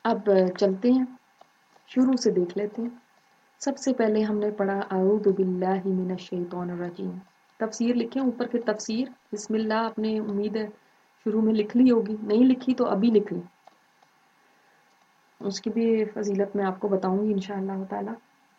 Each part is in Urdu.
اب چلتے ہیں، شروع سے دیکھ لیتے ہیں۔ سب سے پہلے ہم نے پڑھا اعوذ باللہ من الشیطان الرجیم، تفسیر لکھیں اوپر، پھر تفسیر بسم اللہ آپ نے امید ہے شروع میں لکھ لی ہوگی، نہیں لکھی تو ابھی لکھ لیں، اس کی بھی فضیلت میں آپ کو بتاؤں گی انشاءاللہ تعالی۔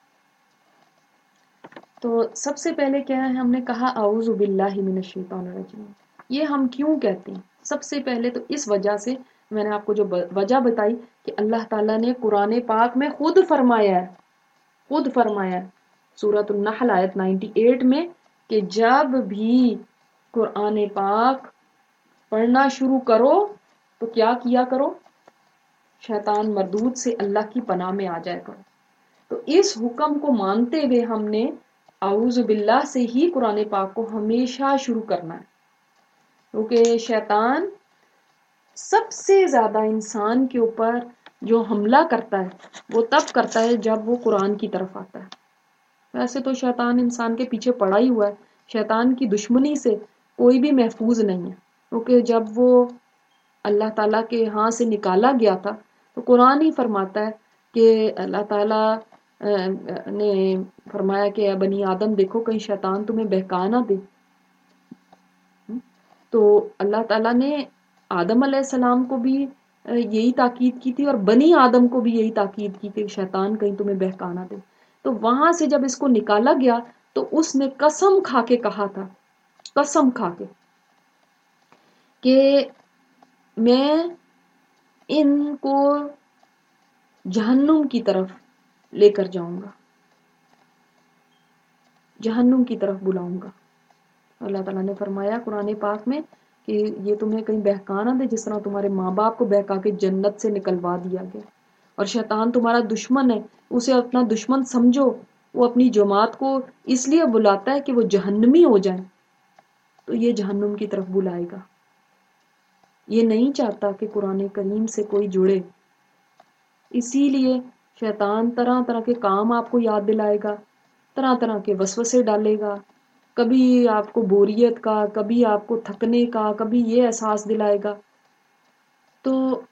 تو سب سے پہلے کیا ہے، ہم نے کہا اعوذ باللہ من الشیطان الرجیم۔ یہ ہم کیوں کہتے ہیں؟ سب سے پہلے تو اس وجہ سے، میں نے آپ کو جو وجہ بتائی کہ اللہ تعالیٰ نے قرآن پاک میں خود فرمایا ہے سورۃ النحل آیت 98 میں کہ جب بھی قرآن پاک پڑھنا شروع کرو تو کیا کیا کرو؟ شیطان مردود سے اللہ کی پناہ میں آ جائے کرو۔ تو اس حکم کو مانتے ہوئے ہم نے اعوذ باللہ سے ہی قرآن پاک کو ہمیشہ شروع کرنا ہے، کیونکہ شیطان سب سے زیادہ انسان کے اوپر جو حملہ کرتا ہے وہ تب کرتا ہے جب وہ قرآن کی طرف آتا ہے۔ ویسے تو شیطان انسان کے پیچھے پڑا ہی ہوا ہے، شیطان کی دشمنی سے کوئی بھی محفوظ نہیں ہے، کیونکہ جب وہ اللہ تعالیٰ کے ہاں سے نکالا گیا تھا تو قرآن ہی فرماتا ہے کہ اللہ تعالیٰ نے فرمایا کہ اے بنی آدم دیکھو کہیں شیطان تمہیں بہکا نہ دے۔ تو اللہ تعالیٰ نے آدم علیہ السلام کو بھی یہی تاکید کی تھی اور بنی آدم کو بھی یہی تاکید کی کہ شیطان کہیں تمہیں بہکا نہ دے۔ تو وہاں سے جب اس کو نکالا گیا تو اس نے قسم کھا کے کہا تھا، قسم کھا کے کہ میں ان کو جہنم کی طرف لے کر جاؤں گا، جہنم کی طرف بلاؤں گا۔ اللہ تعالیٰ نے فرمایا قرآن پاک میں کہ یہ تمہیں کہیں بہکا نہ دے جس طرح تمہارے ماں باپ کو بہکا کے جنت سے نکلوا دیا گیا۔ اور شیطان تمہارا دشمن ہے، اسے اپنا دشمن سمجھو، وہ اپنی جماعت کو اس لیے بلاتا ہے کہ وہ جہنمی ہو جائیں، تو یہ جہنم کی طرف بلائے گا۔ یہ نہیں چاہتا کہ قرآن کریم سے کوئی جڑے، اسی لیے شیطان طرح طرح کے کام آپ کو یاد دلائے گا، طرح طرح کے وسوسے ڈالے گا، کبھی آپ کو بوریت کا، کبھی آپ کو تھکنے کا، کبھی یہ احساس دلائے گا۔ تو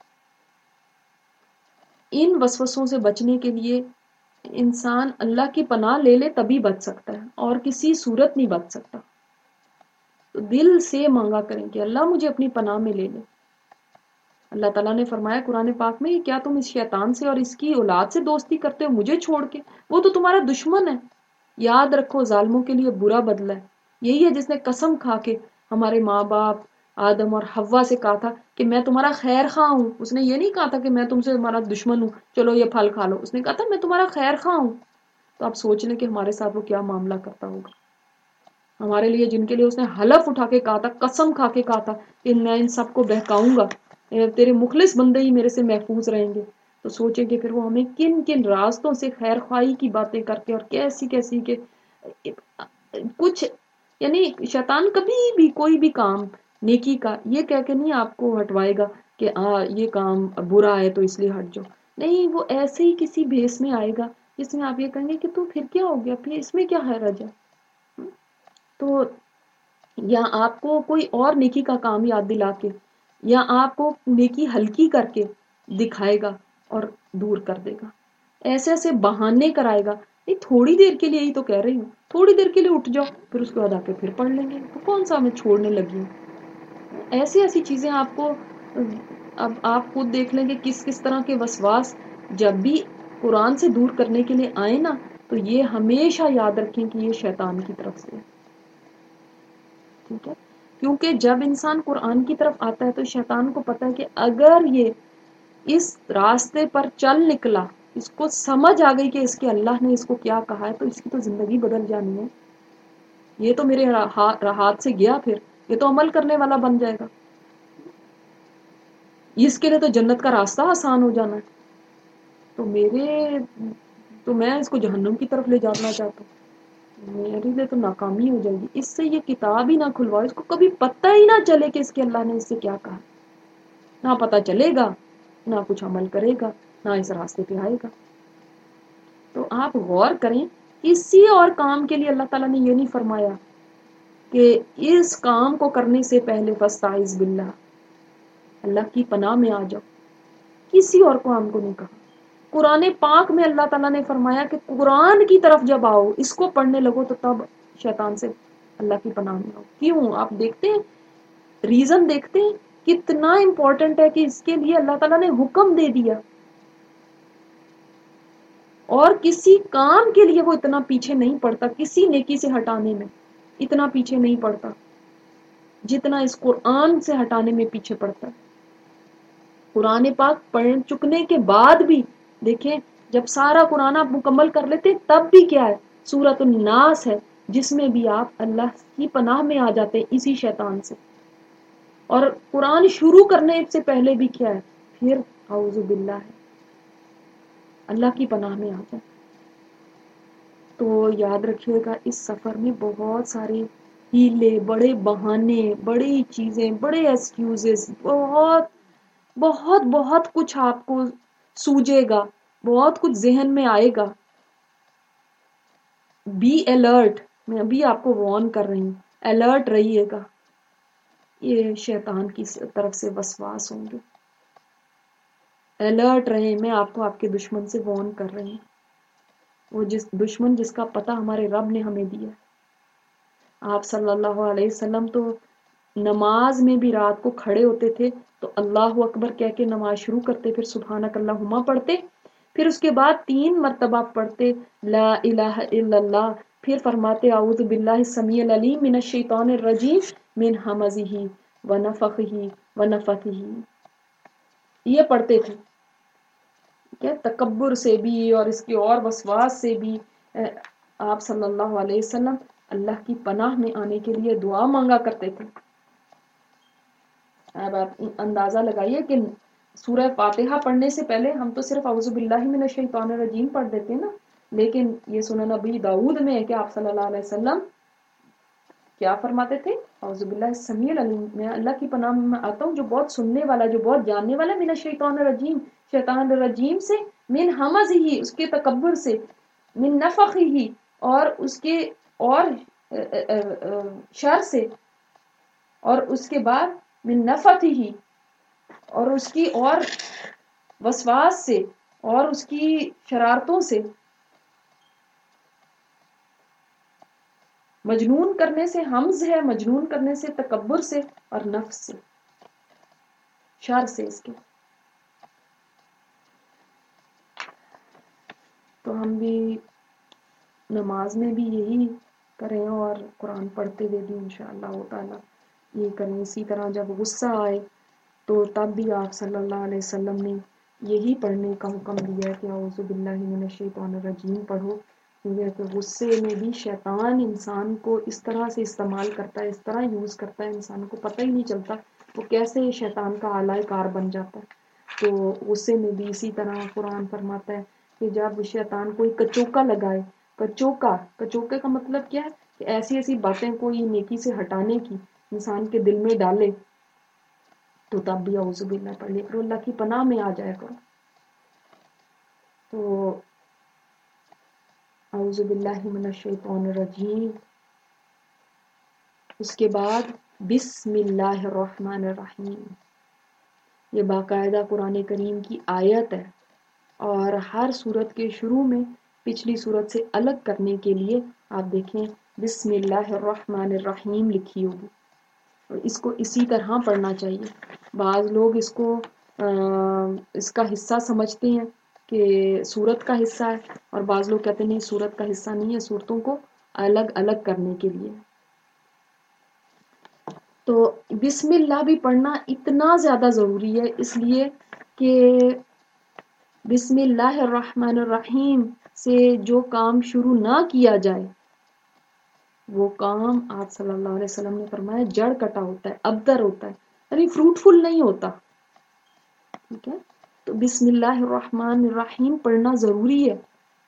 ان وسوسوں سے بچنے کے لیے انسان اللہ کی پناہ لے لے تبھی بچ سکتا ہے، اور کسی صورت نہیں بچ سکتا۔ تو دل سے مانگا کریں کہ اللہ مجھے اپنی پناہ میں لے لے۔ اللہ تعالیٰ نے فرمایا قرآن پاک میں کیا تم اس شیطان سے اور اس کی اولاد سے دوستی کرتے ہو مجھے چھوڑ کے؟ وہ تو تمہارا دشمن ہے۔ یاد رکھو ظالموں کے لیے برا بدلہ ہے۔ یہی ہے جس نے قسم کھا کے ہمارے ماں باپ آدم اور حوا سے کہا تھا کہ میں تمہارا خیر خواہ ہوں۔ اس نے یہ نہیں کہا تھا کہ میں تم سے تمہارا دشمن ہوں، چلو یہ پھل کھا لو۔ اس نے کہا تھا میں تمہارا خیر خواہ ہوں۔ تو آپ سوچ لیں کہ ہمارے ساتھ وہ کیا معاملہ کرتا ہوگا۔ ہمارے لیے جن کے لیے اس نے حلف اٹھا کے کہا تھا، قسم کھا کے کہا تھا کہ میں ان سب کو بہکاؤں گا، تیرے مخلص بندے ہی میرے سے محفوظ رہیں گے، تو سوچیں کہ پھر وہ ہمیں کن کن راستوں سے خیر خواہی کی باتیں کر کے اور کیسی کیسی کہ کچھ، یعنی شیطان کبھی بھی کوئی بھی کام نیکی کا یہ کہہ کے نہیں آپ کو ہٹوائے گا کہ یہ کام برا ہے تو اس لیے ہٹ جاؤ، نہیں، وہ ایسے ہی کسی بھیس میں آئے گا جس میں آپ یہ کہیں گے کہ تو پھر کیا ہو گیا، پھر اس میں کیا حرج ہے۔ تو یا آپ کو کوئی اور نیکی کا کام یاد دلا کے یا آپ کو نیکی ہلکی کر کے دکھائے گا اور دور کر دے گا، ایسے ایسے بہانے کرائے گا، نہیں تھوڑی دیر کے لیے ہی تو کہہ رہی ہوں، تھوڑی دیر کے لیے اٹھ جاؤ، پھر اس کے بعد آ کے پھر پڑھ لیں گے، تو کون سا میں چھوڑنے لگی ہوں۔ ایسی ایسی چیزیں آپ کو، اب آپ خود دیکھ لیں گے کس کس طرح کے وسواس جب بھی قرآن سے دور کرنے کے لیے آئے نا، تو یہ ہمیشہ یاد رکھیں کہ یہ شیطان کی طرف سے، ٹھیک ہے، کیونکہ جب انسان قرآن کی طرف آتا ہے تو شیطان کو پتا ہے کہ اگر یہ اس راستے پر چل نکلا، اس کو سمجھ آ گئی کہ اس کے اللہ نے اس کو کیا کہا ہے، تو اس کی تو زندگی بدل جانی ہے، یہ تو میرے ہاتھ سے گیا، پھر یہ تو عمل کرنے والا بن جائے گا، اس کے لیے تو جنت کا راستہ آسان ہو جانا ہے، تو میں اس کو جہنم کی طرف لے جانا چاہتا ہوں، میرے لیے تو ناکامی ہو جائے گی، اس سے یہ کتاب ہی نہ کھلواؤ، اس کو کبھی پتہ ہی نہ چلے کہ اس کے اللہ نے اس سے کیا کہا، نہ پتہ چلے گا، نہ کچھ عمل کرے گا، نہ اس راستے پہ آئے گا۔ تو آپ غور کریں، کسی اور کام کے لیے اللہ تعالیٰ نے یہ نہیں فرمایا کہ اس کام کو کرنے سے پہلے فاستعذ باللہ، اللہ کی پناہ میں آ جاؤ، کسی اور کام کو نہیں کہا۔ قرآن پاک میں اللہ تعالیٰ نے فرمایا کہ قرآن کی طرف جب آؤ، اس کو پڑھنے لگو، تو تب شیطان سے اللہ کی پناہ میں آؤ۔ کیوں؟ آپ دیکھتے ہیں، ریزن دیکھتے ہیں کتنا امپورٹنٹ ہے کہ اس کے لیے اللہ تعالیٰ نے حکم دے دیا، اور کسی کام کے لیے وہ اتنا پیچھے نہیں پڑتا، کسی نیکی سے ہٹانے میں اتنا پیچھے نہیں پڑتا جتنا اس قرآن سے ہٹانے میں پیچھے پڑتا ہے۔ قرآن پاک پڑھ چکنے کے بعد بھی دیکھیں، جب سارا قرآن آپ مکمل کر لیتے تب بھی کیا ہے، سورۃ الناس ہے جس میں بھی آپ اللہ کی پناہ میں آ جاتے ہیں اسی شیطان سے۔ اور قرآن شروع کرنے سے پہلے بھی کیا ہے، پھر اعوذ باللہ ہے، اللہ کی پناہ میں آ جائیں۔ تو یاد رکھیے گا، اس سفر میں بہت سارے ہیلے، بڑے بہانے، بڑی چیزیں، بڑے ایکسکیوزز، بہت بہت بہت کچھ آپ کو سوجے گا، بہت کچھ ذہن میں آئے گا۔ بی الرٹ، میں ابھی آپ کو وارن کر رہی ہوں، الرٹ رہیے گا، یہ شیطان کی طرف سے وسواس ہوں گے۔ الرٹ رہیں، میں آپ کو آپ کے دشمن سے وارن کر رہی ہوں، وہ دشمن جس کا پتہ ہمارے رب نے ہمیں دیا۔ آپ صلی اللہ علیہ وسلم تو نماز میں بھی رات کو کھڑے ہوتے تھے تو اللہ اکبر کہہ کے نماز شروع کرتے، پھر سبحانک اللہم پڑھتے، پھر اس کے بعد 3 مرتبہ پڑھتے لا الہ الا اللہ، پھر فرماتے اعوذ باللہ السمیع العلیم من الشیطان الرجیم من ہمزہ ونفخہ ونفثہ، یہ پڑھتے تھے کہ تکبر سے بھی اور اس کے اور وسواس سے بھی آپ صلی اللہ علیہ وسلم اللہ کی پناہ میں آنے کے لیے دعا مانگا کرتے تھے۔ اب آپ اندازہ لگائیے کہ سورہ فاتحہ پڑھنے سے پہلے ہم تو صرف اعوذ باللہ من الشیطان الرجیم پڑھ دیتے ہیں نا، لیکن یہ سنن نبی داؤد میں ہے کہ آپ صلی اللہ علیہ وسلم کیا فرماتے تھے، اعوذ باللہ السمیع العلیم، میں اللہ کی پناہ میں آتا ہوں جو بہت سننے والا، جو بہت جاننے والا، من الشیطان الرجیم، شیطان الرجیم سے، من ہمزہ، اس کے تکبر سے، من نفخہ، اور اس کے اور شر سے، اور اس کے بعد من نفثہ، اور اس کی اور وسواس سے، اور اس کی شرارتوں سے، مجنون کرنے سے حمز ہے، مجنون کرنے سے تکبر سے، اور نفس سے، شر سے اس کے۔ تو ہم بھی نماز میں بھی یہی کریں، اور قرآن پڑھتے ہوئے بھی انشاءاللہ تعالی یہ کریں۔ اسی طرح جب غصہ آئے تو تب بھی آپ صلی اللہ علیہ وسلم نے یہی پڑھنے کا حکم دیا کہ اعوذ باللہ من الشیطان الرجیم پڑھو، کیونکہ غصے میں بھی شیطان انسان کو اس طرح سے استعمال کرتا ہے، اس طرح یوز کرتا ہے، انسان کو پتہ ہی نہیں چلتا وہ کیسے شیطان کا آلہ کار بن جاتا ہے۔ تو غصے میں بھی اسی طرح قرآن فرماتا ہے کہ جب شیطان کوئی کچوکا لگائے، کچوکے کا مطلب کیا ہے کہ ایسی ایسی باتیں کوئی نیکی سے ہٹانے کی انسان کے دل میں ڈالے، تو تب بھی اعوذ باللہ پڑھ لیا کرو، اللہ کی پناہ میں آ جایا کرو۔ تو اعوذ باللہ من الشیطان الرجیم، اس کے بعد بسم اللہ الرحمن الرحیم، یہ باقاعدہ قرآن کریم کی آیت ہے، اور ہر سورت کے شروع میں پچھلی سورت سے الگ کرنے کے لیے آپ دیکھیں بسم اللہ الرحمن الرحیم لکھی ہوگی، اور اس کو اسی طرح پڑھنا چاہیے۔ بعض لوگ اس کو اس کا حصہ سمجھتے ہیں کہ سورت کا حصہ ہے، اور بعض لوگ کہتے ہیں نہیں، سورت کا حصہ نہیں ہے، سورتوں کو الگ الگ کرنے کے لیے۔ تو بسم اللہ بھی پڑھنا اتنا زیادہ ضروری ہے، اس لیے کہ بسم اللہ الرحمن الرحیم سے جو کام شروع نہ کیا جائے وہ کام آپ صلی اللہ علیہ وسلم نے فرمایا جڑ کٹا ہوتا ہے، ابتر ہوتا ہے، یعنی فروٹفل نہیں ہوتا۔ ٹھیک ہے، تو بسم اللہ الرحمن الرحیم پڑھنا ضروری ہے۔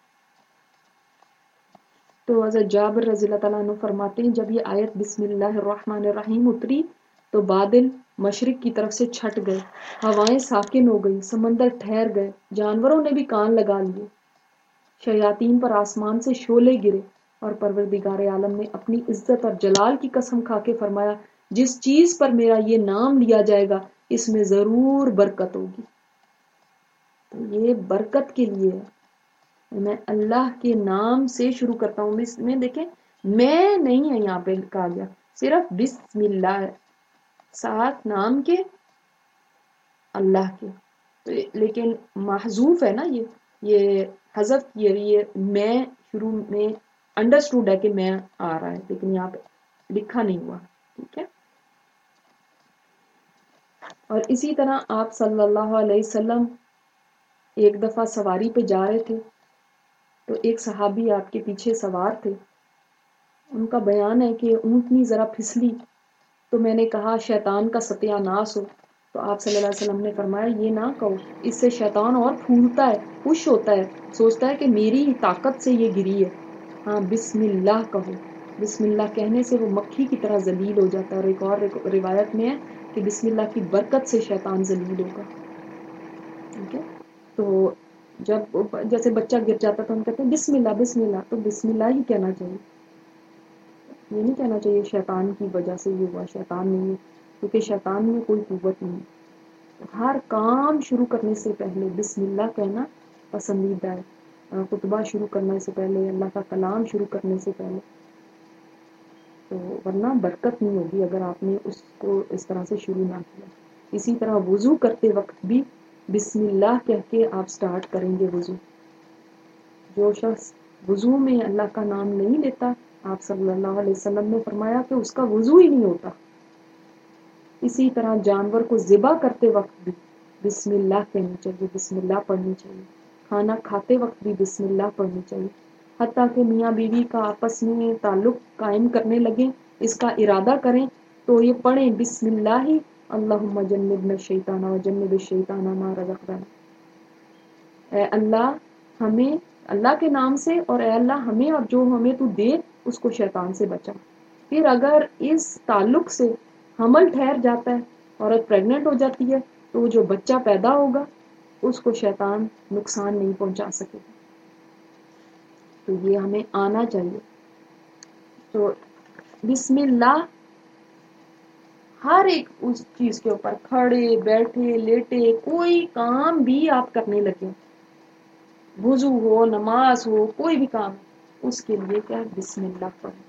تو حضرت جابر رضی اللہ تعالیٰ عنہ فرماتے ہیں جب یہ آیت بسم اللہ الرحمن الرحیم اتری تو بادل مشرق کی طرف سے چھٹ گئے، ہوائیں ساکن ہو گئی، سمندر ٹھہر گئے، جانوروں نے بھی کان لگا لیے، شیاطین پر آسمان سے شعلے گرے، اور پروردگار عالم نے اپنی عزت اور جلال کی قسم کھا کے فرمایا جس چیز پر میرا یہ نام لیا جائے گا اس میں ضرور برکت ہوگی۔ تو یہ برکت کے لیے ہے، میں اللہ کے نام سے شروع کرتا ہوں. اس میں دیکھیں میں نہیں ہے یہاں پہ کہا گیا، صرف بسم اللہ ہے، ساتھ نام کے اللہ کے. تو لیکن محذوف ہے نا، یہ حذف یہ میں شروع میں انڈرسٹوڈ ہے کہ میں آ رہا ہے، لیکن یہاں پہ لکھا نہیں ہوا. ٹھیک ہے. اور اسی طرح آپ صلی اللہ علیہ وسلم ایک دفعہ سواری پہ جا رہے تھے تو ایک صحابی آپ کے پیچھے سوار تھے. ان کا بیان ہے کہ اونٹنی ذرا پھسلی تو میں نے کہا شیطان کا ستیہ ناس ہو. تو آپ صلی اللہ علیہ وسلم نے فرمایا یہ نہ کہو، اس سے شیطان اور پھولتا ہے، خوش ہوتا ہے، سوچتا ہے کہ میری ہی طاقت سے یہ گری ہے. ہاں بسم اللہ کہو. بسم اللہ کہنے سے وہ مکھی کی طرح ذلیل ہو جاتا ہے. اور ایک اور روایت میں ہے کہ بسم اللہ کی برکت سے شیطان ذلیل ہوگا. ٹھیک ہے. تو جب جیسے بچہ گر جاتا تو ہم کہتے ہیں بسم اللہ بسم اللہ، تو بسم اللہ ہی کہنا چاہیے. یہ نہیں کہنا چاہیے شیطان کی وجہ سے یہ ہوا، شیطان نہیں ہے، کیونکہ شیطان میں کوئی قوت نہیں. ہر کام شروع کرنے سے پہلے بسم اللہ کہنا پسندیدہ ہے. خطبہ شروع کرنے سے پہلے، اللہ کا کلام شروع کرنے سے پہلے. تو ورنہ برکت نہیں ہوگی اگر آپ نے اس کو اس طرح سے شروع نہ کیا. اسی طرح وضو کرتے وقت بھی بسم اللہ کہہ کے آپ سٹارٹ کریں گے وضو. جو شخص وضو میں اللہ کا نام نہیں لیتا، آپ صلی اللہ علیہ وسلم نے فرمایا کہ اس کا وضو ہی نہیں ہوتا. اسی طرح جانور کو ذبح کرتے وقت بھی بسم اللہ کہنی چاہیے، بسم اللہ پڑھنی چاہیے. کھانا کھاتے وقت بھی بسم اللہ پڑھنی چاہیے. حتیٰ کہ میاں بیوی کا آپس میں تعلق قائم کرنے لگیں، اس کا ارادہ کریں تو یہ پڑھیں بسم اللہ اللہم جنبنا الشیطان وجنب الشیطان ما رزقتنا. اے اللہ ہمیں اللہ کے نام سے، اور اے اللہ ہمیں اور جو ہمیں تو دے اس کو شیطان سے بچا. پھر اگر اس تعلق سے حمل ٹھہر جاتا ہے، عورت پریگننٹ ہو جاتی ہے، تو جو بچہ پیدا ہوگا اس کو شیطان نقصان نہیں پہنچا سکے. تو یہ ہمیں آنا چاہیے. تو بسم اللہ ہر ایک اس چیز کے اوپر، کھڑے بیٹھے لیٹے کوئی کام بھی آپ کرنے لگے، وضو ہو نماز ہو کوئی بھی کام، اس کے لیے کیا بسم اللہ پڑھیں،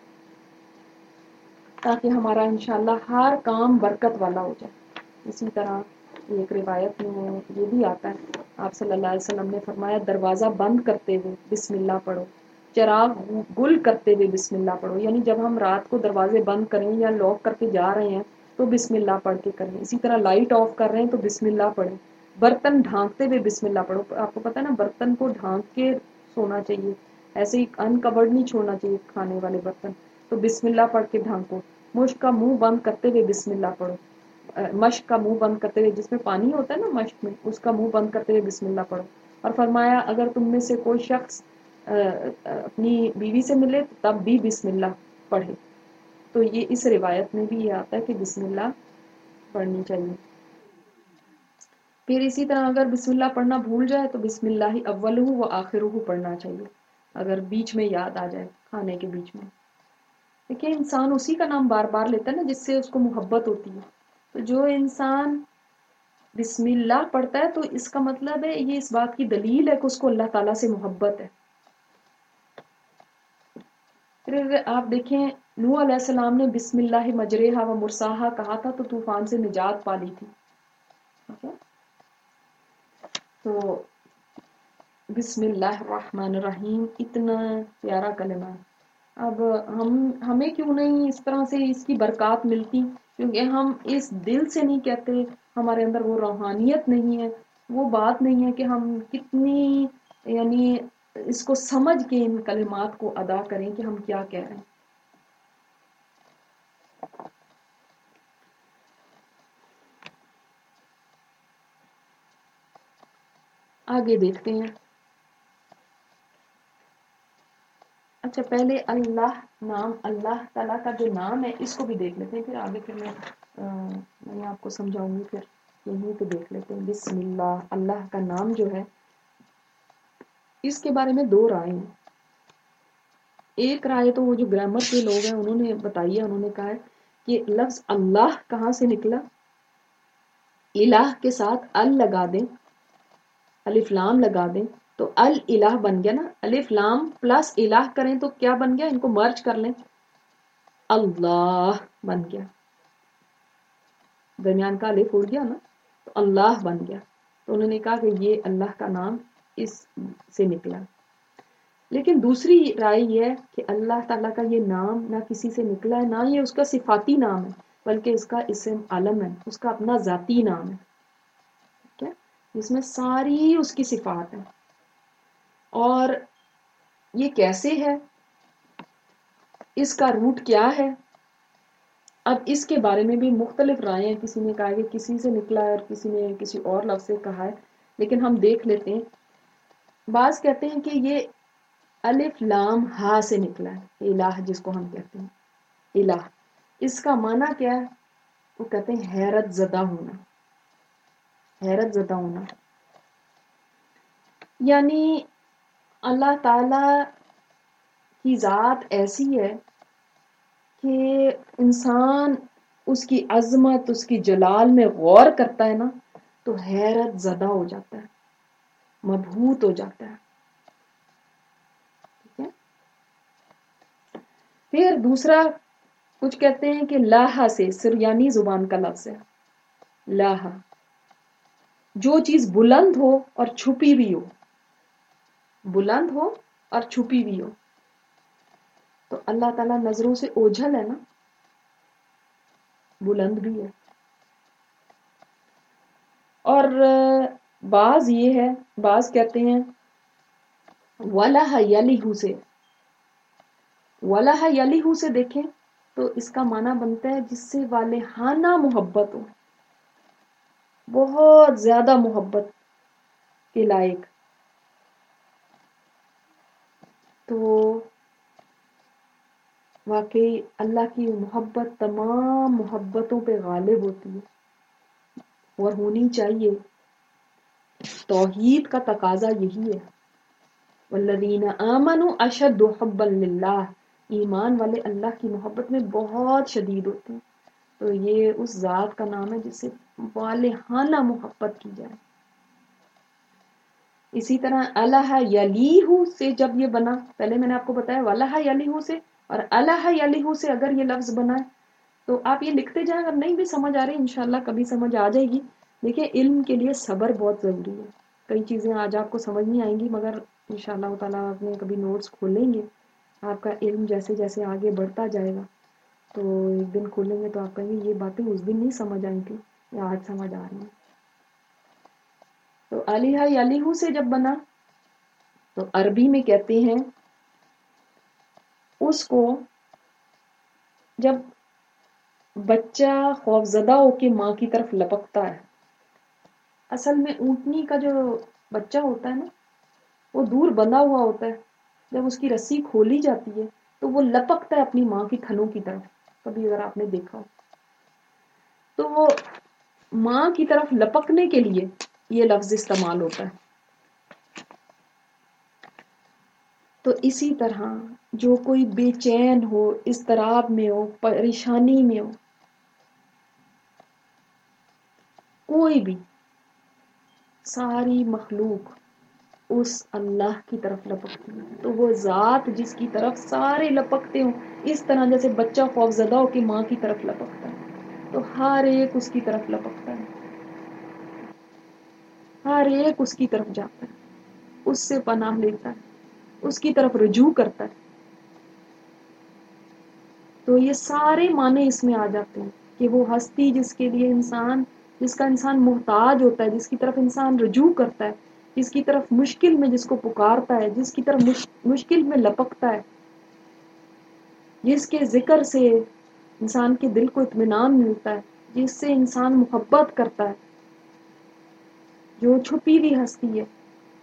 تاکہ ہمارا انشاءاللہ ہر کام برکت والا ہو جائے. اسی طرح ایک روایت میں یہ بھی آتا ہے، آپ صلی اللہ علیہ وسلم نے فرمایا دروازہ بند کرتے ہوئے بسم اللہ پڑھو، چراغ گل کرتے ہوئے بسم اللہ پڑھو. یعنی جب ہم رات کو دروازے بند کریں یا لاک کر کے جا رہے ہیں تو بسم اللہ پڑھ کے کریں. اسی طرح لائٹ آف کر رہے ہیں تو بسم اللہ پڑھیں. برتن ڈھانکتے ہوئے بسم اللہ پڑھو. آپ کو پتا ہے نا برتن کو ڈھانک کے سونا چاہیے، ایسے ہی انکورڈ نہیں چھوڑنا چاہیے کھانے والے برتن. تو بسم اللہ پڑھ کے ڈھانکو. مشک کا منہ بند کرتے ہوئے بسم اللہ پڑھو. مشک کا منہ بند کرتے ہوئے، جس میں پانی ہوتا ہے نا مشک میں، اس کا منہ بند کرتے ہوئے بسم اللہ پڑھو. اور فرمایا اگر تم میں سے کوئی شخص اپنی بیوی سے ملے تب بھی بسم اللہ پڑھے. تو یہ اس روایت میں بھی یہ آتا ہے کہ بسم اللہ پڑھنی چاہیے. پھر اسی طرح اگر بسم اللہ پڑھنا بھول جائے تو بسم اللہ اولہ و آخرہ پڑھنا چاہیے، اگر بیچ میں یاد آ جائے کھانے کے بیچ میں. دیکھیں انسان اسی کا نام بار بار لیتا ہے نا جس سے اس کو محبت ہوتی ہے. تو جو انسان بسم اللہ پڑھتا ہے تو اس کا مطلب ہے، یہ اس بات کی دلیل ہے کہ اس کو اللہ تعالیٰ سے محبت ہے. پھر آپ دیکھیں نوح علیہ السلام نے بسم اللہ مجریہا و مرساہا کہا تھا تو طوفان سے نجات پا لی تھی. تو بسم اللہ الرحمن الرحیم اتنا پیارا کلمہ ہے. اب ہمیں کیوں نہیں اس طرح سے اس کی برکات ملتی، کیونکہ ہم اس دل سے نہیں کہتے، ہمارے اندر وہ روحانیت نہیں ہے، وہ بات نہیں ہے کہ ہم کتنی یعنی اس کو سمجھ کے ان کلمات کو ادا کریں کہ ہم کیا کہہ رہے ہیں. آگے دیکھتے ہیں. اچھا پہلے اللہ نام، اللہ تعالیٰ کا جو نام ہے اس کو بھی دیکھ لیتے ہیں، پھر آگے پھر میں آپ کو سمجھاؤں گی. پھر یہیں پہ دیکھ لیتے ہیں بسم اللہ. اللہ کا نام جو ہے اس کے بارے میں دو رائے ہیں. ایک رائے تو وہ جو گرامر کے لوگ ہیں انہوں نے بتائی ہے، انہوں نے کہا ہے کہ لفظ اللہ کہاں سے نکلا، الہ کے ساتھ ال لگا دیں الف لام لگا دیں تو الہ بن گیا نا. الف لام پلس الہ کریں تو کیا بن گیا؟ ان کو مرج کر لیں، اللہ بن گیا. درمیان کا الف اڑ گیا نا تو اللہ بن گیا. تو انہوں نے کہا کہ یہ اللہ کا نام اس سے نکلا. لیکن دوسری رائے یہ ہے کہ اللہ تعالیٰ کا یہ نام نہ کسی سے نکلا ہے، نہ یہ اس کا صفاتی نام ہے، بلکہ اس کا اسم علم ہے، اس کا اپنا ذاتی نام ہے، ٹھیک ہے، جس میں ساری اس کی صفات ہیں. اور یہ کیسے ہے، اس کا روٹ کیا ہے، اب اس کے بارے میں بھی مختلف رائے ہیں. کسی نے کہا کہ کسی سے نکلا ہے اور کسی نے کسی اور لفظ سے کہا ہے، لیکن ہم دیکھ لیتے ہیں. بعض کہتے ہیں کہ یہ الف لام ہا سے نکلا ہے، الہ جس کو ہم کہتے ہیں الہ. اس کا معنی کیا ہے؟ وہ کہتے ہیں حیرت زدہ ہونا، حیرت زدہ ہونا. یعنی اللہ تعالی کی ذات ایسی ہے کہ انسان اس کی عظمت، اس کی جلال میں غور کرتا ہے نا تو حیرت زدہ ہو جاتا ہے، مبہوت ہو جاتا ہے. ٹھیک ہے. پھر دوسرا کچھ کہتے ہیں کہ لاہ سے سریانی زبان کا لفظ ہے. لاہ جو چیز بلند ہو اور چھپی بھی ہو، بلند ہو اور چھپی بھی ہو. تو اللہ تعالیٰ نظروں سے اوجھل ہے نا، بلند بھی ہے. اور بعض یہ ہے، بعض کہتے ہیں وَلَہَ یَلِہُ سے، وَلَہَ یَلِہُ سے دیکھیں تو اس کا معنی بنتا ہے جس سے والہانہ محبت ہو، بہت زیادہ محبت کے لائق. تو واقعی اللہ کی محبت تمام محبتوں پہ غالب ہوتی ہے اور ہونی چاہیے. توحید کا تقاضا یہی ہے. والذین آمنوا اشد حبا للہ، ایمان والے اللہ کی محبت میں بہت شدید ہوتے ہیں. تو یہ اس ذات کا نام ہے جس سے والہانہ محبت کی جائے. اسی طرح الہ یلیہ سے جب یہ بنا، پہلے میں نے آپ کو بتایا والہ یلیہ سے اور الہ یلیہ سے اگر یہ لفظ بنا ہے تو آپ یہ لکھتے جائیں. اگر نہیں بھی سمجھ آ رہی انشاءاللہ کبھی سمجھ آ جائے گی. دیکھیں علم کے لیے صبر بہت ضروری ہے. کئی چیزیں آج آپ کو سمجھ نہیں آئیں گی، مگر انشاءاللہ تعالیٰ آپ نے کبھی نوٹس کھولیں گے، آپ کا علم جیسے جیسے آگے بڑھتا جائے گا تو ایک دن کھولیں گے تو آپ کہیں گے یہ باتیں اس دن نہیں سمجھ آئی تھی، یہ آج سمجھ آ رہی ہیں. تو الہ یلیہ سے جب بنا تو عربی میں کہتے ہیں اس کو جب بچہ خوفزدہ ہو کے ماں کی طرف لپکتا ہے. اصل میں اونٹنی کا جو بچہ ہوتا ہے نا وہ دور بندھا ہوا ہوتا ہے، جب اس کی رسی کھولی جاتی ہے تو وہ لپکتا ہے اپنی ماں کی تھنوں کی طرف. کبھی اگر آپ نے دیکھا ہو تو وہ ماں کی طرف لپکنے کے لیے یہ لفظ استعمال ہوتا ہے. تو اسی طرح جو کوئی بے چین ہو، اضطراب میں ہو، پریشانی میں ہو، کوئی بھی، ساری مخلوق اس اللہ کی طرف لپکتی ہے. تو وہ ذات جس کی طرف سارے لپکتے ہوں، اس طرح جیسے بچہ خوفزدہ ہو کے ماں کی طرف لپکتا ہے تو ہر ایک اس کی طرف لپکتا ہے، ہر ایک اس کی طرف جاتا ہے، اس سے پناہ لیتا ہے، اس کی طرف رجوع کرتا ہے. تو یہ سارے معنی اس میں آ جاتے ہیں کہ وہ ہستی جس کے لیے انسان، جس کا انسان محتاج ہوتا ہے، جس کی طرف انسان رجوع کرتا ہے، جس کی طرف مشکل میں جس کو پکارتا ہے، جس کی طرف مشکل میں لپکتا ہے، جس کے ذکر سے انسان کے دل کو اطمینان ملتا ہے، جس سے انسان محبت کرتا ہے، جو چھپی ہوئی ہستی ہے،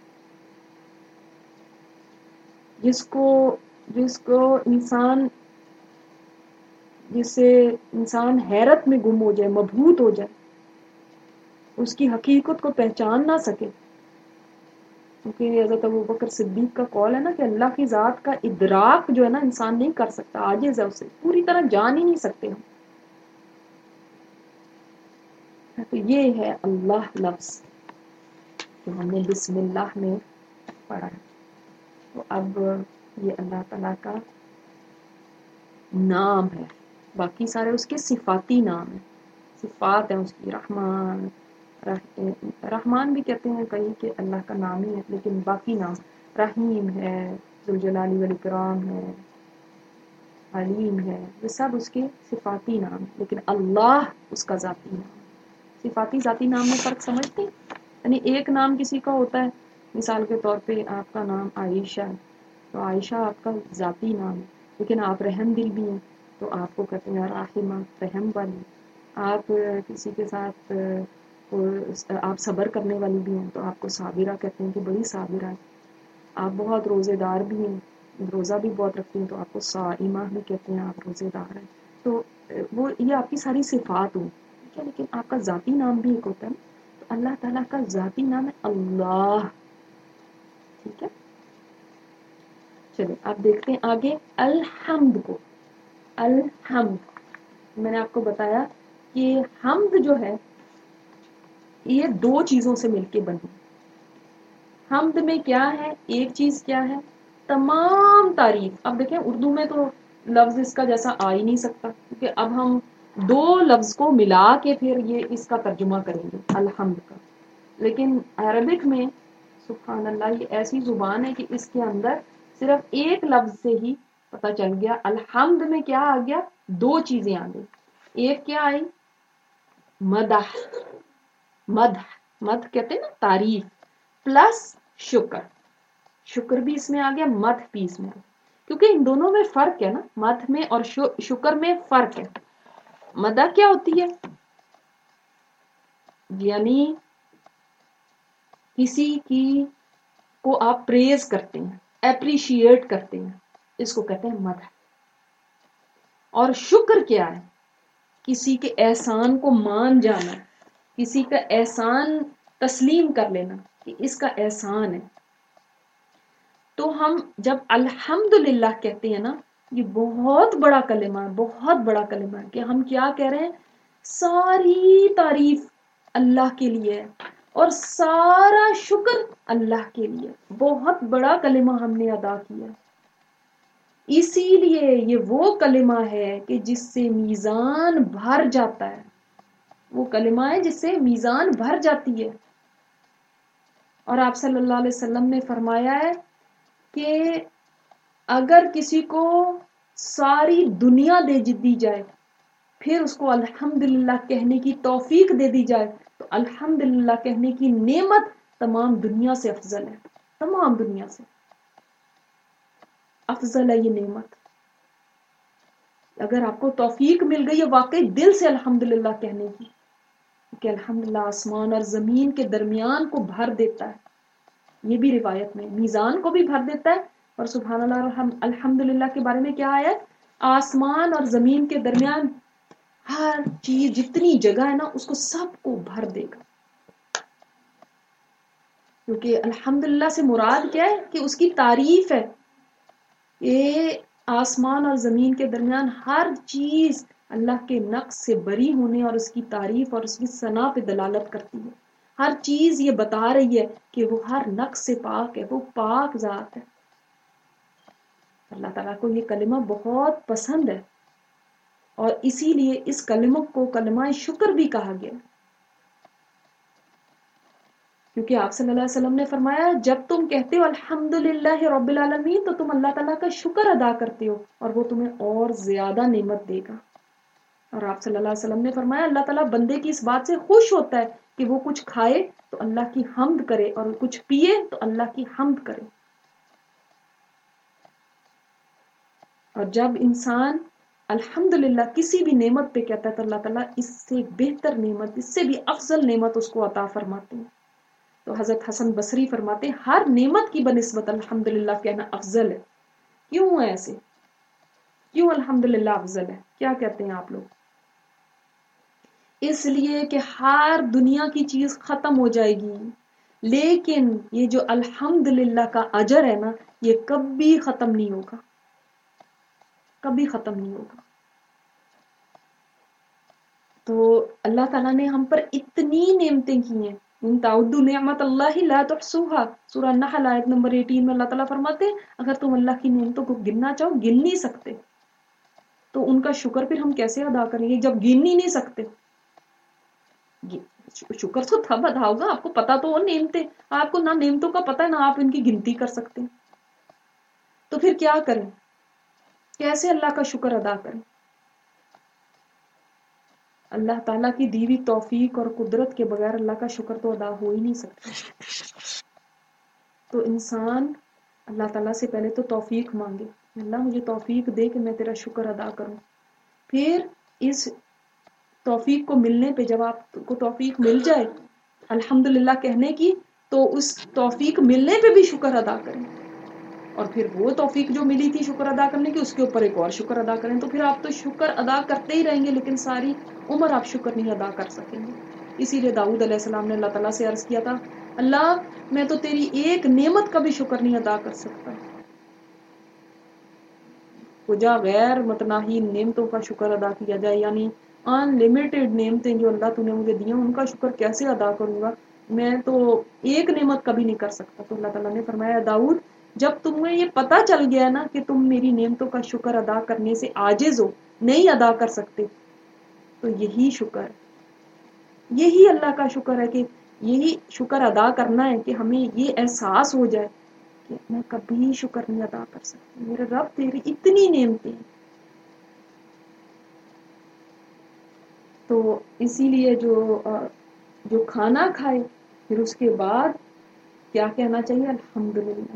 جس کو انسان، جس سے انسان حیرت میں گم ہو جائے، مبہوت ہو جائے، اس کی حقیقت کو پہچان نہ سکے. کیونکہ حضرت ابوبکر صدیق کا قول ہے نا کہ اللہ کی ذات کا ادراک جو ہے نا انسان نہیں کر سکتا، عاجز ہے، اسے پوری طرح جان ہی نہیں سکتے ہم. تو یہ ہے اللہ لفظ. جو ہم نے بسم اللہ میں پڑھا ہے. تو اب یہ اللہ تعالیٰ کا نام ہے، باقی سارے اس کے صفاتی نام ہیں، صفات ہیں اس کی. رحمان، رحمان بھی کہتے ہیں کہیں کہ اللہ کا نام ہی ہے، لیکن باقی نام رحیم ہے، ذوالجلال والاکرام ہے، علیم ہے، یہ سب اس کے صفاتی نام. لیکن اللہ اس کا ذاتی نام. صفاتی ذاتی نام میں فرق سمجھتے ہیں؟ یعنی ایک نام کسی کا ہوتا ہے، مثال کے طور پہ آپ کا نام عائشہ ہے، تو عائشہ آپ کا ذاتی نام ہے، لیکن آپ رحم دل بھی ہیں تو آپ کو کہتے ہیں راحمہ، رحم والی. آپ کسی کے ساتھ آپ صبر کرنے والی بھی ہیں تو آپ کو صابرہ کہتے ہیں کہ بڑی صابرہ ہے. آپ بہت روزے دار بھی ہیں، روزہ بھی بہت رکھتی ہیں تو آپ کو صائمہ بھی کہتے ہیں، آپ روزے دار ہیں. تو وہ یہ آپ کی ساری صفات ہوں، ٹھیک ہے. لیکن آپ کا ذاتی نام بھی ایک ہوتا ہے نا، تو اللہ تعالیٰ کا ذاتی نام ہے اللہ. ٹھیک ہے، چلیں آپ دیکھتے ہیں آگے الحمد کو. الحمد میں نے آپ کو بتایا کہ حمد جو ہے یہ دو چیزوں سے مل کے بنی. حمد میں کیا ہے؟ ایک چیز کیا ہے؟ تمام تعریف. اب دیکھیں اردو میں تو لفظ اس کا جیسا آ ہی نہیں سکتا، کیونکہ اب ہم دو لفظ کو ملا کے پھر یہ اس کا ترجمہ کریں گے الحمد کا. لیکن عربک میں سبحان اللہ یہ ایسی زبان ہے کہ اس کے اندر صرف ایک لفظ سے ہی پتہ چل گیا الحمد میں کیا آ گیا. دو چیزیں آ گئی. ایک کیا آئی؟ مدح. مدح، مدح کہتے ہیں نا تعریف، پلس شکر. شکر بھی اس میں آ گیا، مدح بھی اس میں آ گیا، کیونکہ ان دونوں میں فرق ہے نا. مدح میں اور شکر میں فرق ہے. مدح کیا ہوتی ہے؟ یعنی کسی کی کو آپ پریز کرتے ہیں، اپریشیٹ کرتے ہیں، اس کو کہتے ہیں مدح. اور شکر کیا ہے؟ کسی کے احسان کو مان جانا، کسی کا احسان تسلیم کر لینا کہ اس کا احسان ہے. تو ہم جب الحمدللہ کہتے ہیں نا، یہ بہت بڑا کلمہ ہے، بہت بڑا کلمہ ہے کہ ہم کیا کہہ رہے ہیں؟ ساری تعریف اللہ کے لیے ہے اور سارا شکر اللہ کے لیے. بہت بڑا کلمہ ہم نے ادا کیا. اسی لیے یہ وہ کلمہ ہے کہ جس سے میزان بھر جاتا ہے. وہ کلمہ ہے جس سے میزان بھر جاتی ہے. اور آپ صلی اللہ علیہ وسلم نے فرمایا ہے کہ اگر کسی کو ساری دنیا دے دی جائے پھر اس کو الحمدللہ کہنے کی توفیق دے دی جائے تو الحمدللہ کہنے کی نعمت تمام دنیا سے افضل ہے. تمام دنیا سے افضل ہے یہ نعمت. اگر آپ کو توفیق مل گئی ہے واقعی دل سے الحمدللہ کہنے کی کہ الحمدللہ آسمان اور زمین کے درمیان کو بھر دیتا ہے. یہ بھی روایت میں میزان کو بھی بھر دیتا ہے. اور سبحان اللہ اور الحمدللہ کے بارے میں کیا آیا؟ آسمان اور زمین کے درمیان ہر چیز جتنی جگہ ہے نا اس کو سب کو بھر دے گا. کیونکہ الحمدللہ سے مراد کیا ہے کہ اس کی تعریف ہے کہ آسمان اور زمین کے درمیان ہر چیز اللہ کے نقص سے بری ہونے اور اس کی تعریف اور اس کی ثنا پہ دلالت کرتی ہے. ہر چیز یہ بتا رہی ہے کہ وہ ہر نقص سے پاک ہے، وہ پاک ذات ہے. اللہ تعالیٰ کو یہ کلمہ بہت پسند ہے اور اسی لیے اس کلمہ کو کلمہ شکر بھی کہا گیا. کیونکہ آپ صلی اللہ علیہ وسلم نے فرمایا جب تم کہتے ہو الحمدللہ رب العالمین تو تم اللہ تعالیٰ کا شکر ادا کرتے ہو اور وہ تمہیں اور زیادہ نعمت دے گا. اور آپ صلی اللہ علیہ وسلم نے فرمایا اللہ تعالیٰ بندے کی اس بات سے خوش ہوتا ہے کہ وہ کچھ کھائے تو اللہ کی حمد کرے اور کچھ پیے تو اللہ کی حمد کرے. اور جب انسان الحمدللہ کسی بھی نعمت پہ کہتا ہے تو اللہ تعالیٰ اس سے بہتر نعمت، اس سے بھی افضل نعمت اس کو عطا فرماتے ہیں. تو حضرت حسن بصری فرماتے ہیں ہر نعمت کی بنسبت الحمدللہ کہنا افضل ہے. کیوں ہے ایسے؟ کیوں الحمدللہ افضل ہے؟ کیا کہتے ہیں آپ لوگ؟ اس لیے کہ ہر دنیا کی چیز ختم ہو جائے گی لیکن یہ جو الحمدللہ کا اجر ہے نا یہ کبھی ختم نہیں ہوگا، کبھی ختم نہیں ہوگا. تو اللہ تعالیٰ نے ہم پر اتنی نعمتیں کی ہیں इन ताउद्दु निअमत अल्लाहि ला तुहसूहा, सूरह नहल आयत नंबर 18 में अल्लाह ताला फरमाते हैं अगर तुम अल्लाह की नेमतों को गिनना चाहो गिन नहीं सकते, तो उनका शुक्र फिर हम कैसे अदा करेंगे जब गिन ही नहीं सकते। शुक्र तो तब अदा होगा, आपको पता तो हो नेमते, आपको ना नेमतों का पता है ना आप इनकी गिनती कर सकते हैं, तो फिर क्या करें, कैसे अल्लाह का शुक्र अदा करें। अल्लाह ताला की दी हुई तौफीक और कुदरत के बगैर अल्लाह का शुक्र तो अदा हो ही नहीं सकता। तो इंसान अल्लाह ताला से पहले तो तौफीक मांगे, अल्लाह मुझे तौफीक दे कि मैं तेरा शुक्र अदा करूं। फिर इस तौफीक को मिलने पे जब आपको तौफीक मिल जाए अल्हम्दुलिल्लाह कहने की, तो उस तौफीक मिलने पे भी शुक्र अदा करें, और फिर वो तौफीक जो मिली थी शुक्र अदा करने की उसके ऊपर एक और शुक्र अदा करें। तो फिर आप तो शुक्र अदा करते ही रहेंगे, लेकिन सारी उम्र आप शुक्र नहीं अदा कर सकेंगे। इसीलिए दाऊद अलैहिस्सलाम ने अल्लाह ताला से अर्ज किया था, अल्लाह मैं तो तेरी एक नेमत का भी शुक्र नहीं अदा कर सकता, खुजा गैर मतनाही नेमतों का शुक्र अदा किया जाए, यानी अनलिमिटेड नेमतें जो अल्लाह तूने मुझे दी हैं उनका शुक्र कैसे अदा करूंगा, मैं तो एक नेमत कभी नहीं कर सकता। तो अल्लाह ताला ने फरमाया दाऊद जब तुम्हें ये पता चल गया ना कि तुम मेरी नेमतों का शुक्र अदा करने से आजिज हो, नहीं अदा कर सकते, तो यही शुक्र है, यही अल्लाह का शुक्र है कि यही शुक्र अदा करना है कि हमें ये एहसास हो जाए कि मैं कभी शुक्र नहीं अदा कर सकती, मेरे रब तेरी इतनी नेमतें हैं। तो इसीलिए जो खाना खाए फिर उसके बाद क्या कहना चाहिए, अल्हम्दुलिल्लाह।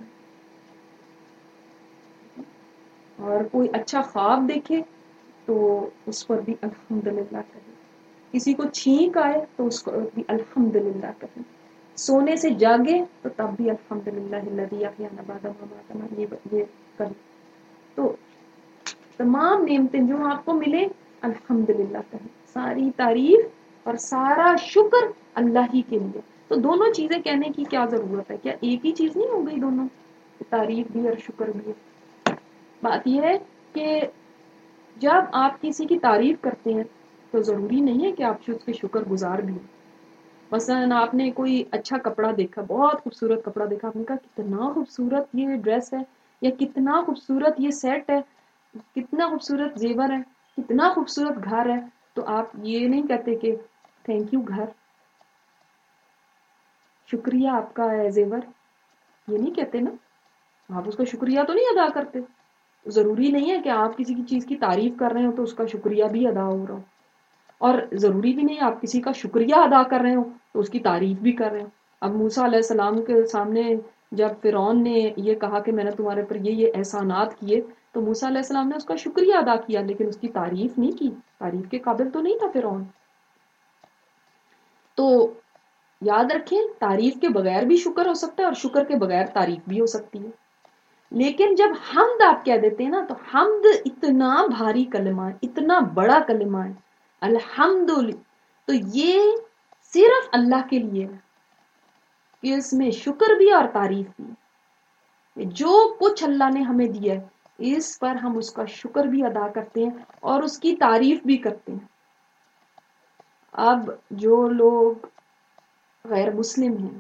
और कोई अच्छा ख्वाब देखे तो उस पर भी अल्हम्दुलिल्लाह कहे, किसी को छींक आए तो उसको भी अल्हम्दुलिल्लाह कहे, सोने से जागे तो तब भी अल्हम्दुलिल्लाहिल्लज़ी अहयाना बअदा मा अमातना, ये करें। तो तमाम नेमतें जो आपको मिले अल्हम्दुलिल्लाह कहें, सारी तारीफ और सारा शुक्र अल्लाह ही के लिए। तो दोनों चीजें कहने की क्या जरूरत है, क्या एक ही चीज नहीं हो गई दोनों, तारीफ भी और शुक्र भी। बात यह है कि जब आप किसी की तारीफ करते हैं तो जरूरी नहीं है कि आप उसके शुक्रगुजार भी हो। मसलन आपने कोई अच्छा कपड़ा देखा, बहुत खूबसूरत कपड़ा देखा, आपने कहा कितना खूबसूरत ये ड्रेस है, या कितना खूबसूरत ये सेट है, कितना खूबसूरत जेवर है, कितना खूबसूरत घर है, तो आप ये नहीं कहते कि थैंक यू घर, शुक्रिया आपका है जेवर, ये नहीं कहते ना, आप उसका शुक्रिया तो नहीं अदा करते। जरूरी नहीं है कि आप किसी की चीज की तारीफ कर रहे हो तो उसका शुक्रिया भी अदा हो रहा हो, और जरूरी भी नहीं आप किसी का शुक्रिया अदा कर रहे हो तो उसकी तारीफ भी कर रहे हो। अब मूसा अलैहिस्सलाम के सामने जब फिरौन ने ये कहा कि मैंने तुम्हारे पर ये एहसानात किए, तो मूसा अलैहिस्सलाम ने उसका शुक्रिया अदा किया लेकिन उसकी तारीफ नहीं की, तारीफ के काबिल तो नहीं था फिरौन। तो याद रखें तारीफ के बगैर भी शुक्र हो सकता है और शुक्र के बगैर तारीफ भी हो सकती है। लेकिन जब हमद आप कह देते हैं ना, तो हमद इतना भारी कलमा है, इतना बड़ा कलमा है अल्हम्दुलिल्लाह, तो ये सिर्फ अल्लाह के लिए है कि इसमें शुक्र भी और तारीफ भी। जो कुछ अल्लाह ने हमें दिया है इस पर हम उसका शुक्र भी अदा करते हैं और उसकी तारीफ भी करते हैं। अब जो लोग गैर मुस्लिम हैं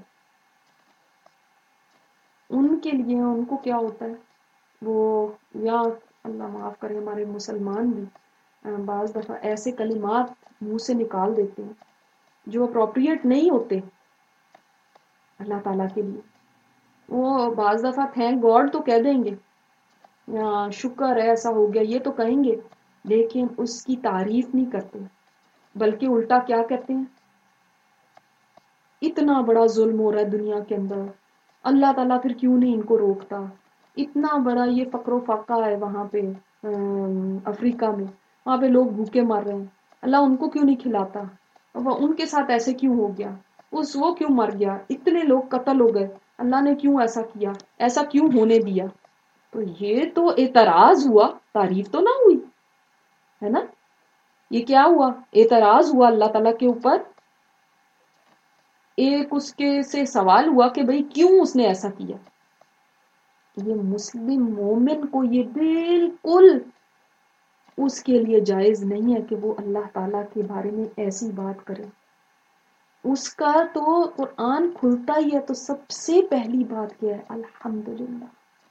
उनके लिए उनको क्या होता है, वो या अल्लाह माफ करे हमारे मुसलमान भी बाज दफा ऐसे कलिमात मुंह से निकाल देते हैं जो अप्रोप्रिएट नहीं होते अल्लाह ताला के लिए। वो बाज दफा थैंक गॉड तो कह देंगे या शुक्र है ऐसा हो गया ये तो कहेंगे, लेकिन उसकी तारीफ नहीं करते, बल्कि उल्टा क्या कहते हैं, इतना बड़ा जुल्म हो रहा है दुनिया के अंदर, अल्लाह ताला फिर क्यों नहीं इनको रोकता, इतना बड़ा ये फकरो फाका है वहां पे अफ्रीका में, वहां पे लोग भूखे मर रहे हैं, अल्लाह उनको क्यों नहीं खिलाता, वो उनके साथ ऐसे क्यों हो गया, वो क्यों मर गया, इतने लोग कत्ल हो गए, अल्लाह ने क्यों ऐसा किया, ऐसा क्यों होने दिया। तो ये तो एतराज हुआ, तारीफ तो ना हुई, है ना, ये क्या हुआ, एतराज हुआ अल्लाह ताला के ऊपर, एक उसके से सवाल हुआ कि भाई क्यों उसने ऐसा किया। ये मुस्लिम मोमिन को ये बिल्कुल उसके लिए जायज नहीं है कि वो अल्लाह ताला के बारे में ऐसी बात करे। اس کا تو قرآن کھلتا ہی ہے تو سب سے پہلی بات کیا ہے؟ الحمدللہ.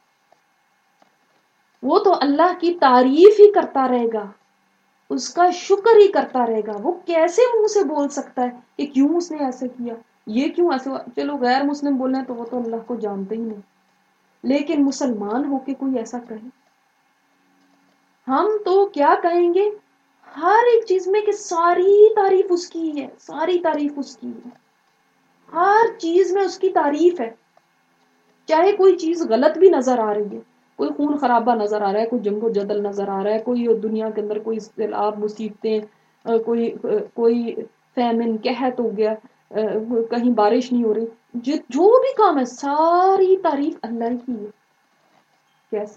وہ تو اللہ کی تعریف ہی کرتا رہے گا، اس کا شکر ہی کرتا رہے گا. وہ کیسے منہ سے بول سکتا ہے کہ کیوں اس نے ایسے کیا، یہ کیوں ایسے ہوا؟ چلو غیر مسلم بولے تو وہ تو اللہ کو جانتے ہی نہیں، لیکن مسلمان ہو کے کوئی ایسا کہے؟ ہم تو کیا کہیں گے ہر ایک چیز میں کہ ساری تعریف اس کی ہے، ساری تعریف اس کی ہے، ہر چیز میں اس کی تعریف ہے. چاہے کوئی چیز غلط بھی نظر آ رہی ہے، کوئی خون خرابہ نظر آ رہا ہے، کوئی جنگ و جدل نظر آ رہا ہے، کوئی دنیا کے اندر کوئی اختلاف مصیبتیں، کوئی فیمن قحط ہو گیا، کہیں بارش نہیں ہو رہی، جو بھی کام ہے ساری تعریف اللہ کی ہے. کیسے؟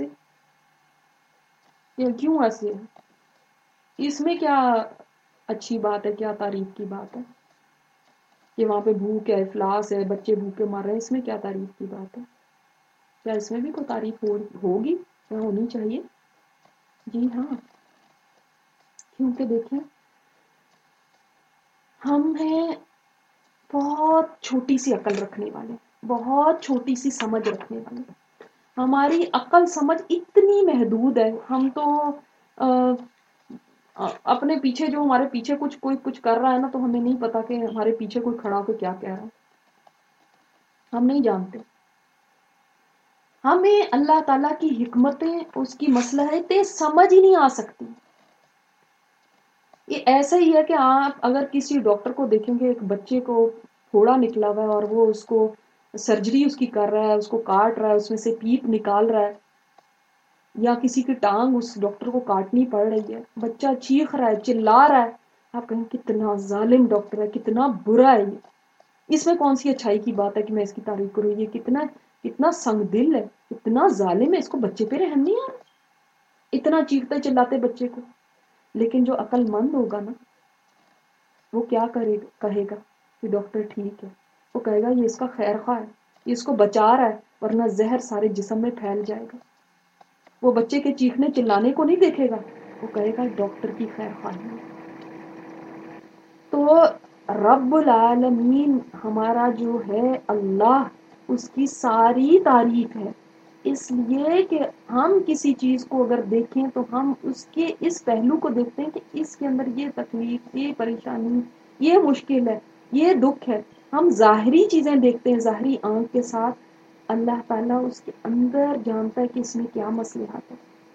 یا کیوں ایسے ہے؟ اس میں کیا اچھی بات ہے، کیا تعریف کی بات ہے کہ وہاں پہ بھوک ہے، افلاس ہے، بچے بھوکے مر رہے ہیں؟ اس میں کیا تعریف کی بات ہے؟ کیا اس میں بھی کوئی تعریف ہوگی یا ہونی چاہیے؟ جی ہاں. کیونکہ دیکھیں ہم ہیں بہت چھوٹی سی عقل رکھنے والے، بہت چھوٹی سی سمجھ رکھنے والے. ہماری عقل سمجھ اتنی محدود ہے. ہم تو اپنے پیچھے جو ہمارے پیچھے کوئی کچھ کر رہا ہے نا، تو ہمیں نہیں پتا کہ ہمارے پیچھے کوئی کھڑا ہو کے کیا کہہ رہا ہے، ہم نہیں جانتے. ہمیں اللہ تعالیٰ کی حکمتیں، اس کی مصلحتیں سمجھ ہی نہیں آ سکتی. یہ ایسا ہی ہے کہ آپ اگر کسی ڈاکٹر کو دیکھیں گے، ایک بچے کو پھوڑا نکلا ہوا ہے اور وہ اس کو سرجری اس کی کر رہا ہے، اس کو کاٹ رہا ہے، اس میں سے پیپ نکال رہا ہے، یا کسی کی ٹانگ اس ڈاکٹر کو کاٹنی پڑ رہی ہے، بچہ چیخ رہا ہے، چلا رہا ہے، آپ کہیں کتنا ظالم ڈاکٹر ہے، کتنا برا ہے یہ. اس میں کون سی اچھائی کی بات ہے کہ میں اس کی تعریف کروں؟ یہ کتنا سنگ دل ہے، کتنا ظالم ہے، اس کو بچے پہ رحم نہیں آ رہا، اتنا چیختے چلاتے بچے کو. لیکن جو عقل مند ہوگا نا، وہ کیا کہے گا کہ ڈاکٹر ٹھیک ہے، وہ کہے گا یہ اس کا خیر خواہ ہے، یہ اس کو بچا رہا ہے، ورنہ زہر سارے جسم میں پھیل جائے گا. وہ بچے کے چیخنے چلانے کو نہیں دیکھے گا، وہ کہے گا ڈاکٹر کی خیر خواہی ہے. تو رب العالمین ہمارا جو ہے اللہ، اس کی ساری تعریف ہے. اس لیے کہ ہم کسی چیز کو اگر دیکھیں تو ہم اس کے اس پہلو کو دیکھتے ہیں کہ اس کے اندر یہ تکلیف، یہ پریشانی، یہ مشکل ہے، یہ دکھ ہے. ہم ظاہری چیزیں دیکھتے ہیں ظاہری آنکھ کے ساتھ، اللہ تعالیٰ اس کے اندر جانتا ہے کہ اس میں کیا مصلحت ہے.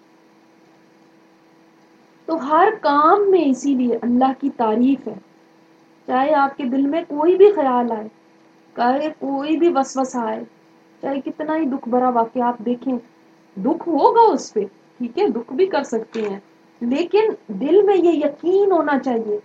تو ہر کام میں اسی لیے اللہ کی تعریف ہے. چاہے آپ کے دل میں کوئی بھی خیال آئے، چاہے کوئی بھی وسوسہ آئے، چاہے کتنا ہی دکھ بھرا واقعہ آپ دیکھیں، دکھ ہوگا اس پہ، ٹھیک ہے، دکھ بھی کر سکتے ہیں، لیکن دل میں یہ یقین ہونا چاہیے،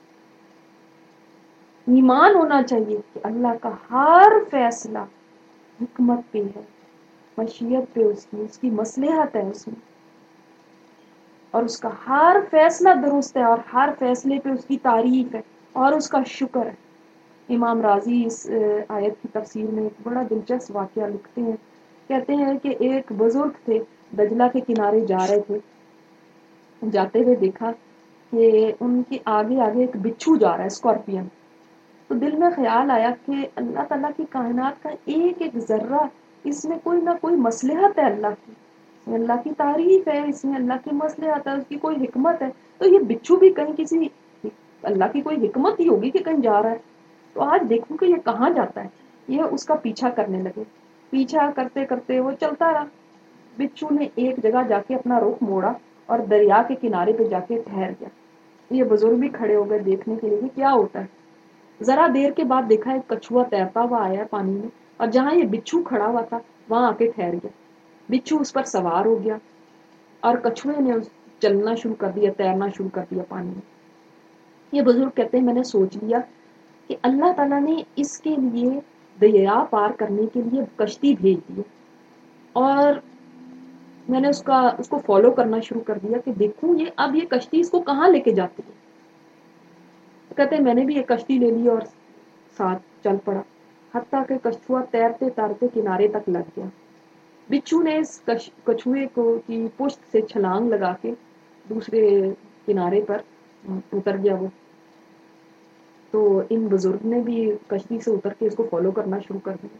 ایمان ہونا چاہیے کہ اللہ کا ہر فیصلہ حکمت پہ ہے، مشیت پہ اس کی مصلحت ہے اس میں، اور اس کا ہر فیصلہ درست ہے، اور ہر فیصلے پہ اس کی تعریف ہے اور اس کا شکر ہے. امام راضی اس آیت کی تفسیر میں ایک بڑا دلچسپ واقعہ لکھتے ہیں. کہتے ہیں کہ ایک بزرگ تھے، دجلہ کے کنارے جا رہے تھے، جاتے ہوئے دیکھا کہ ان کے آگے آگے ایک بچھو جا رہا ہے، اسکارپین. تو دل میں خیال آیا کہ اللہ تعالیٰ کی کائنات کا ایک ایک ذرہ، اس میں کوئی نہ کوئی مصلحت ہے اللہ کی، اس میں اللہ کی تعریف ہے، اس میں اللہ کی مصلحت ہے، اس کی کوئی حکمت ہے. تو یہ بچھو بھی کہیں کسی اللہ کی کوئی حکمت ہی ہوگی کہ کہیں جا رہا ہے. تو آج دیکھوں کہ یہ کہاں جاتا ہے. یہ اس کا پیچھا کرنے لگے، پیچھا کرتے کرتے وہ چلتا رہا. بچھو نے ایک جگہ جا کے اپنا رخ موڑا اور دریا کے کنارے پہ جا کے ٹھہر گیا. یہ بزرگ بھی کھڑے ہو گئے دیکھنے کے لیے کہ کیا ہوتا ہے. ذرا دیر کے بعد دیکھا ایک کچھوا تیرتا ہوا آیا پانی میں، اور جہاں یہ بچھو کھڑا ہوا تھا وہاں آ کے ٹھہر گیا. بچھو اس پر سوار ہو گیا اور کچھوے نے چلنا شروع کر دیا، تیرنا شروع کر دیا پانی میں. یہ بزرگ کہتے ہیں میں نے سوچ لیا کہ اللہ تعالیٰ نے اس کے لیے دریا پار کرنے کے لیے کشتی بھیج دی، اور میں نے اس کو فالو کرنا شروع کر دیا کہ دیکھوں اب یہ کشتی اس کو کہاں لے کے جاتی ہے. کہتے ہیں میں نے بھی ایک کشتی لے لی اور ساتھ چل پڑا، حتیٰ کہ کچھوا تیرتے تیرتے کنارے تک لگ گیا. بچھو نے اس کچھوے کو کی پشت سے چھلانگ لگا کے دوسرے کنارے پر اتر گیا وہ. تو ان بزرگ نے بھی کشتی سے اتر کے اس کو فالو کرنا شروع کر دیا.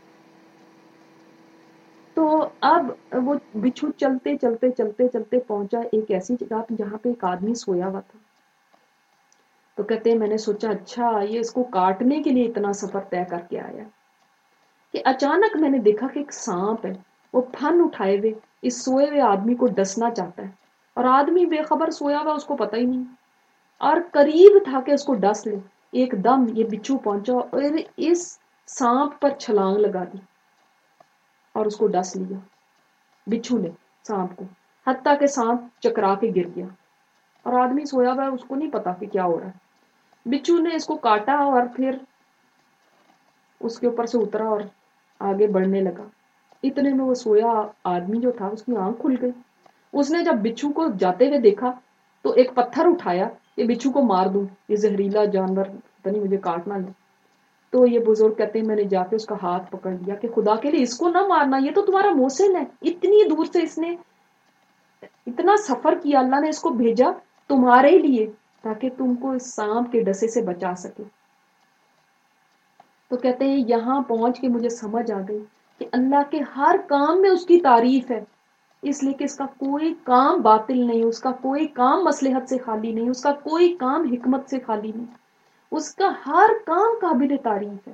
تو اب وہ بچھو چلتے چلتے چلتے چلتے پہنچا ایک ایسی جگہ جہاں پہ ایک آدمی سویا ہوا تھا. تو کہتے ہیں میں نے سوچا اچھا یہ اس کو کاٹنے کے لیے اتنا سفر طے کر کے آیا کہ اچانک میں نے دیکھا کہ ایک سانپ ہے وہ پھن اٹھائے ہوئے اس سوئے ہوئے آدمی کو ڈسنا چاہتا ہے اور آدمی بے خبر سویا ہوا اس کو پتہ ہی نہیں اور قریب تھا کہ اس کو ڈس لے. ایک دم یہ بچھو پہنچا اور اس سانپ پر چھلانگ لگا دی اور اس کو ڈس لیا بچھو نے سانپ کو حتیٰ کہ سانپ چکرا کے گر گیا اور آدمی سویا ہوا ہے اس کو نہیں پتا کہ کیا ہو رہا ہے. بچھو نے اس کو کاٹا اور پھر اس کے اوپر سے اترا اور آگے بڑھنے لگا. اتنے میں وہ سویا آدمی جو تھا اس کی آنکھ کھل گئی. اس نے جب بچھو کو جاتے ہوئے دیکھا تو ایک پتھر اٹھایا کہ بچھو کو مار دوں یہ زہریلا جانور پتہ نہیں مجھے کاٹنا لے. تو یہ بزرگ کہتے ہیں میں نے جا کے اس کا ہاتھ پکڑ لیا کہ خدا کے لیے اس کو نہ مارنا یہ تو تمہارا محسن ہے اتنی دور سے اس نے اتنا سفر کیا اللہ نے اس کو بھیجا تمہارے لیے تاکہ تم کو اس سانپ کے ڈسے سے بچا سکے. تو کہتے ہیں یہاں پہنچ کے مجھے سمجھ آ گئی کہ اللہ کے ہر کام میں اس کی تعریف ہے اس لیے کہ اس کا کوئی کام باطل نہیں اس کا کوئی کام مصلحت سے خالی نہیں اس کا کوئی کام حکمت سے خالی نہیں اس کا ہر کام قابل تعریف ہے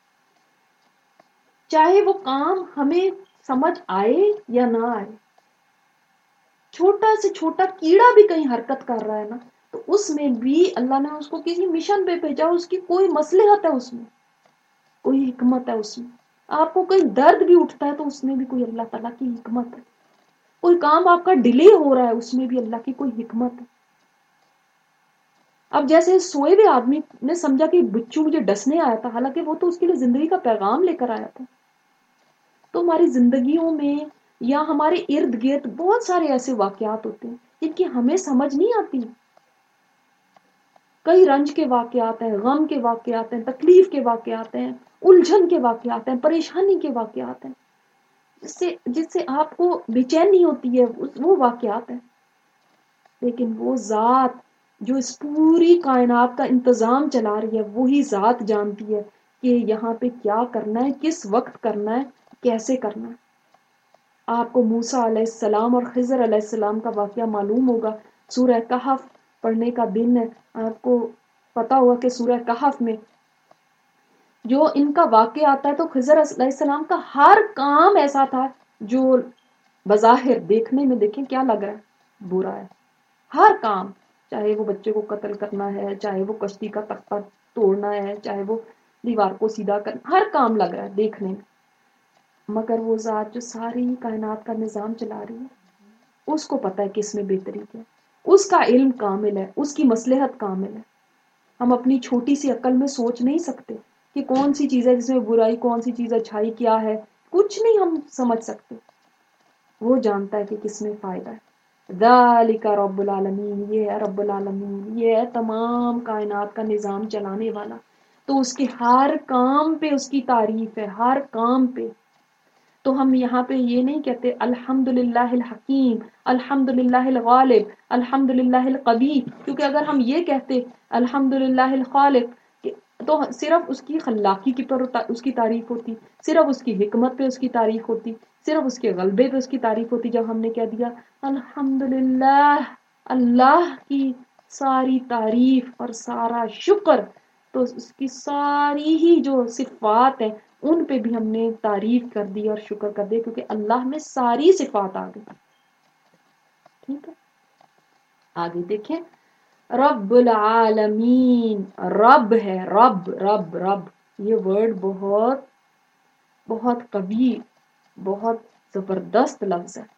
چاہے وہ کام ہمیں سمجھ آئے یا نہ آئے. چھوٹا سے چھوٹا کیڑا بھی کہیں حرکت کر رہا ہے نا تو اس میں بھی اللہ نے اس کو کسی مشن پہ بھیجا اس کی کوئی مصلحت ہے اس میں کوئی حکمت ہے اس میں. آپ کو کوئی درد بھی اٹھتا ہے تو اس میں بھی کوئی اللہ تعالیٰ کی حکمت ہے. کوئی کام آپ کا ڈیلے ہو رہا ہے اس میں بھی اللہ کی کوئی حکمت ہے. اب جیسے سوئے ہوئے آدمی نے سمجھا کہ بچو مجھے ڈسنے آیا تھا حالانکہ وہ تو اس کے لیے زندگی کا پیغام لے کر آیا تھا. تو ہماری زندگیوں میں یا ہمارے ارد گرد بہت سارے ایسے واقعات ہوتے ہیں جن کی ہمیں سمجھ نہیں آتی. کئی رنج کے واقعات ہیں غم کے واقعات ہیں تکلیف کے واقعات ہیں الجھن کے واقعات ہیں پریشانی کے واقعات ہیں جس سے آپ کو بے چینی ہوتی ہے وہ واقعات ہیں. لیکن وہ ذات جو اس پوری کائنات کا انتظام چلا رہی ہے وہی ذات جانتی ہے کہ یہاں پہ کیا کرنا ہے کس وقت کرنا ہے کیسے کرنا ہے. آپ کو موسیٰ علیہ السلام اور خضر علیہ السلام کا واقعہ معلوم ہوگا. سورہ کہف پڑھنے کا دن ہے. آپ کو پتا ہوگا کہ سورہ کہف میں جو ان کا واقعہ آتا ہے تو خضر علیہ السلام کا ہر کام ایسا تھا جو بظاہر دیکھنے میں دیکھیں کیا لگ رہا ہے برا ہے. ہر کام چاہے وہ بچے کو قتل کرنا ہے چاہے وہ کشتی کا تختہ توڑنا ہے چاہے وہ دیوار کو سیدھا کرنا ہر کام لگ رہا ہے دیکھنے میں. مگر وہ ذات جو ساری کائنات کا نظام چلا رہی ہے اس کو پتا ہے کس میں بہتری ہے اس کا علم کامل ہے اس کی مصلحت کامل ہے. ہم اپنی چھوٹی سی عقل میں سوچ نہیں سکتے کہ کون سی چیز ہے جس میں برائی کون سی چیز اچھائی کیا ہے کچھ نہیں ہم سمجھ سکتے. وہ جانتا ہے کہ کس میں فائدہ ہے. ذالک رب العالمین یہ ہے رب العالمین یہ ہے تمام کائنات کا نظام چلانے والا. تو اس کے ہر کام پہ اس کی تعریف ہے ہر کام پہ. تو ہم یہاں پہ یہ نہیں کہتے الحمدللہ الحکیم الحمدللہ الغالب الحمدللہ القوی کیونکہ اگر ہم یہ کہتے الحمدللہ الخالق تو صرف اس کی خلاقی کی پر اس کی تعریف ہوتی صرف اس کی حکمت پہ اس کی تعریف ہوتی صرف اس کے غلبے پہ اس کی تعریف ہوتی. جب ہم نے کہہ دیا الحمدللہ اللہ کی ساری تعریف اور سارا شکر تو اس کی ساری ہی جو صفات ہیں ان پہ بھی ہم نے تعریف کر دی اور شکر کر دیا کیونکہ اللہ میں ساری صفات آ گئی. ٹھیک ہے آگے دیکھیں رب العالمین رب ہے رب رب رب یہ ورڈ بہت بہت قوی بہت زبردست لفظ ہے.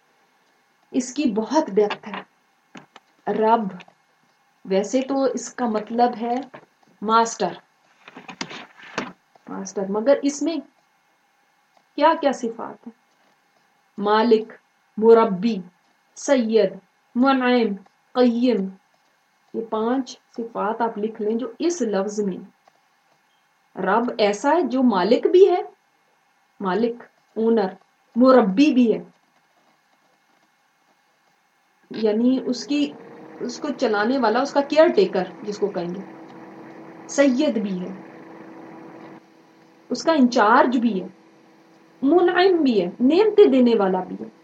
اس کی بہت ڈیپتھ ہے. رب ویسے تو اس کا مطلب ہے ماسٹر ماسٹر مگر اس میں کیا کیا صفات ہیں مالک مربی سید منعم قیم یہ 5 صفات آپ لکھ لیں جو اس لفظ میں. رب ایسا ہے جو مالک بھی ہے مالک اونر مربی بھی ہے یعنی اس کو چلانے والا اس کا کیئر ٹیکر جس کو کہیں گے سید بھی ہے، اس کا انچارج بھی ہے، منعم بھی ہے، نعمتیں دینے والا بھی ہے،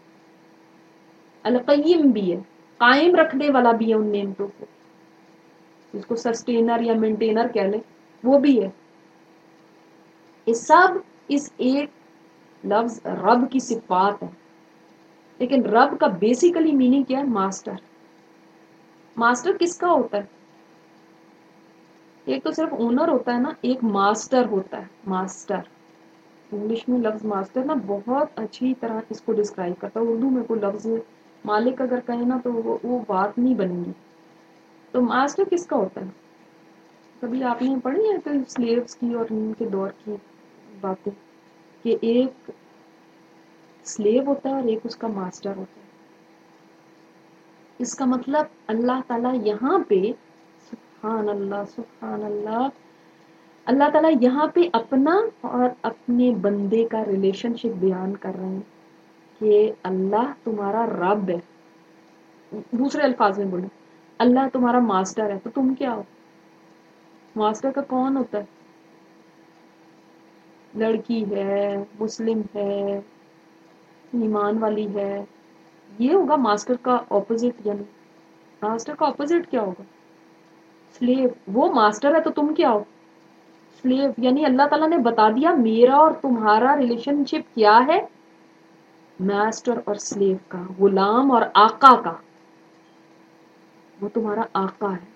القیم بھی ہے، قائم رکھنے والا بھی ہے ان نعمتوں کو، جس کو سسٹینر یا مینٹینر کہہ لیں، وہ بھی ہے. یہ سب اس ایک لفظ رب کی صفات ہے. لیکن رب کا بیسیکلی میننگ کیا ہے؟ ماسٹر. ماسٹر کس کا ہوتا ہے؟ ایک تو صرف اونر ہوتا ہے نا، ایک ماسٹر ہوتا ہے. ماسٹر انگلش میں لفظ ماسٹر نا بہت اچھی طرح اس کو ڈسکرائب کرتا ہے. اردو میں کوئی لفظ مالک اگر کہیں نا تو وہ بات نہیں بنے گی. تو ماسٹر کس کا ہوتا ہے؟ کبھی آپ نے پڑھی ہے کہ سلیوز کی اور ان کے دور کی باتیں، کہ ایک سلیو ہوتا ہے اور ایک اس کا ماسٹر ہوتا ہے. اس کا مطلب اللہ تعالیٰ یہاں پہ، سبحان اللہ سبحان اللہ، اللہ تعالیٰ یہاں پہ اپنا اور اپنے بندے کا ریلیشن شپ بیان کر رہے ہیں کہ اللہ تمہارا رب ہے. دوسرے الفاظ میں بولیں، اللہ تمہارا ماسٹر ہے، تو تم کیا ہو؟ ماسٹر کا کون ہوتا ہے؟ لڑکی ہے، مسلم ہے، ایمان والی ہے، یہ ہوگا ماسٹر کا اپوزٹ. یعنی ماسٹر کا اپوزٹ کیا ہوگا؟ سلیو. وہ ماسٹر ہے تو تم کیا ہو؟ سلیو. یعنی اللہ تعالیٰ نے بتا دیا میرا اور تمہارا ریلیشن شپ کیا ہے، ماسٹر اور سلیو کا، غلام اور آقا کا. وہ تمہارا آقا ہے.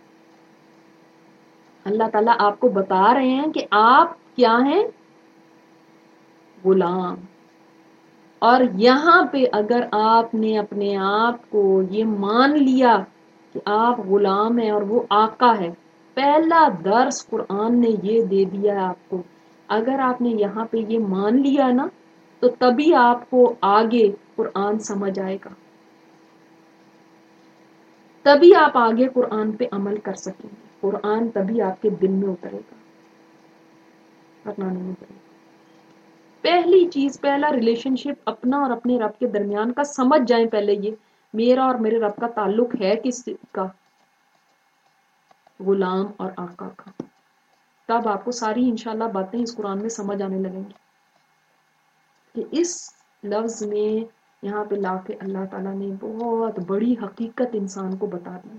اللہ تعالیٰ آپ کو بتا رہے ہیں کہ آپ کیا ہیں؟ غلام. اور یہاں پہ اگر آپ نے اپنے آپ کو یہ مان لیا کہ آپ غلام ہیں اور وہ آقا ہے، پہلا درس قرآن نے یہ دے دیا آپ کو. اگر آپ نے یہاں پہ یہ مان لیا نا تو تبھی آپ کو آگے قرآن سمجھ آئے گا، تبھی آپ آگے قرآن پہ عمل کر سکیں گے. قرآن تبھی آپ کے دل میں اترے گا، ورنہ نہیں اترے گا. پہلی چیز، پہلا ریلیشن شپ اپنا اور اپنے رب کے درمیان کا سمجھ جائیں. پہلے یہ میرا اور میرے رب کا تعلق ہے کس کا؟ غلام اور آقا کا. تب آپ کو ساری انشاءاللہ باتیں اس قرآن میں سمجھ آنے لگیں گی کہ اس لفظ میں یہاں پہ لا کے اللہ تعالیٰ نے بہت بڑی حقیقت انسان کو بتا دی.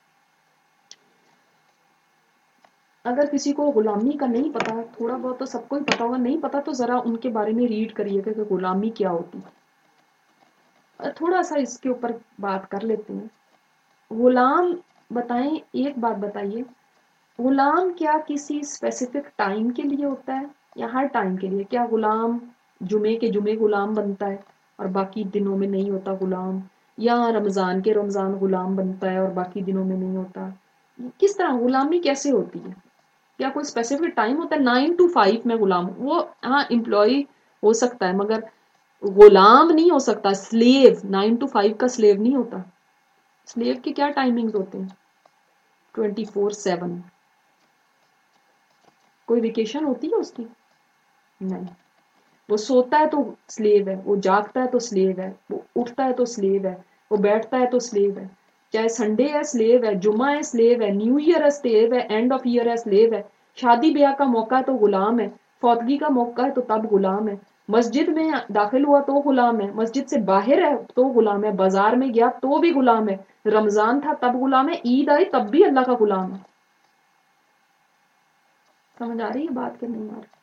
اگر کسی کو غلامی کا نہیں پتا، تھوڑا بہت تو سب کو ہی پتا ہوگا، نہیں پتا تو ذرا ان کے بارے میں ریڈ کریے کہ غلامی کیا ہوتی ہے. تھوڑا سا اس کے اوپر بات کر لیتے ہیں. غلام بتائیں، ایک بات بتائیے، غلام کیا کسی اسپیسیفک ٹائم کے لیے ہوتا ہے یا ہر ٹائم کے لیے؟ کیا غلام جمعے کے جمعے غلام بنتا ہے اور باقی دنوں میں نہیں ہوتا غلام؟ یا رمضان کے رمضان غلام بنتا ہے اور باقی دنوں میں نہیں ہوتا؟ کس طرح غلامی کیسے ہوتی ہے؟ کیا کوئی اسپیسیفک ٹائم ہوتا ہے 9 to 5 میں غلام؟ وہ ہاں امپلائی ہو سکتا ہے مگر غلام نہیں ہو سکتا. سلیو 9 to 5 کا سلیو نہیں ہوتا. سلیو کے کیا ٹائمنگز ہوتے ہیں؟ 24/7. کوئی ویکیشن ہوتی ہے اس کی؟ نہیں. وہ سوتا ہے تو سلیو ہے، وہ جاگتا ہے تو سلیو ہے، وہ اٹھتا ہے تو سلیو ہے، وہ بیٹھتا ہے تو سلیو ہے. چاہے سنڈے ہے سلیو ہے، جمعہ ہے سلیو ہے، نیو ایئر ہے سلیو ہے، اینڈ آف ایئر ہے سلیو ہے. شادی بیاہ کا موقع ہے تو غلام ہے، فوتگی کا موقع ہے تو تب غلام ہے. مسجد میں داخل ہوا تو غلام ہے، مسجد سے باہر ہے تو غلام ہے، بازار میں گیا تو بھی غلام ہے، رمضان تھا تب غلام ہے، عید آئی تب بھی اللہ کا غلام ہے. سمجھ آ رہی ہے بات کہ نہیں آ رہی؟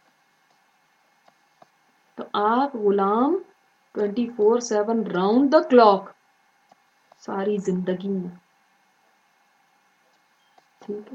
تو آپ غلام 24/7 راؤنڈ دا کلاک ساری زندگی میں. ٹھیک ہے،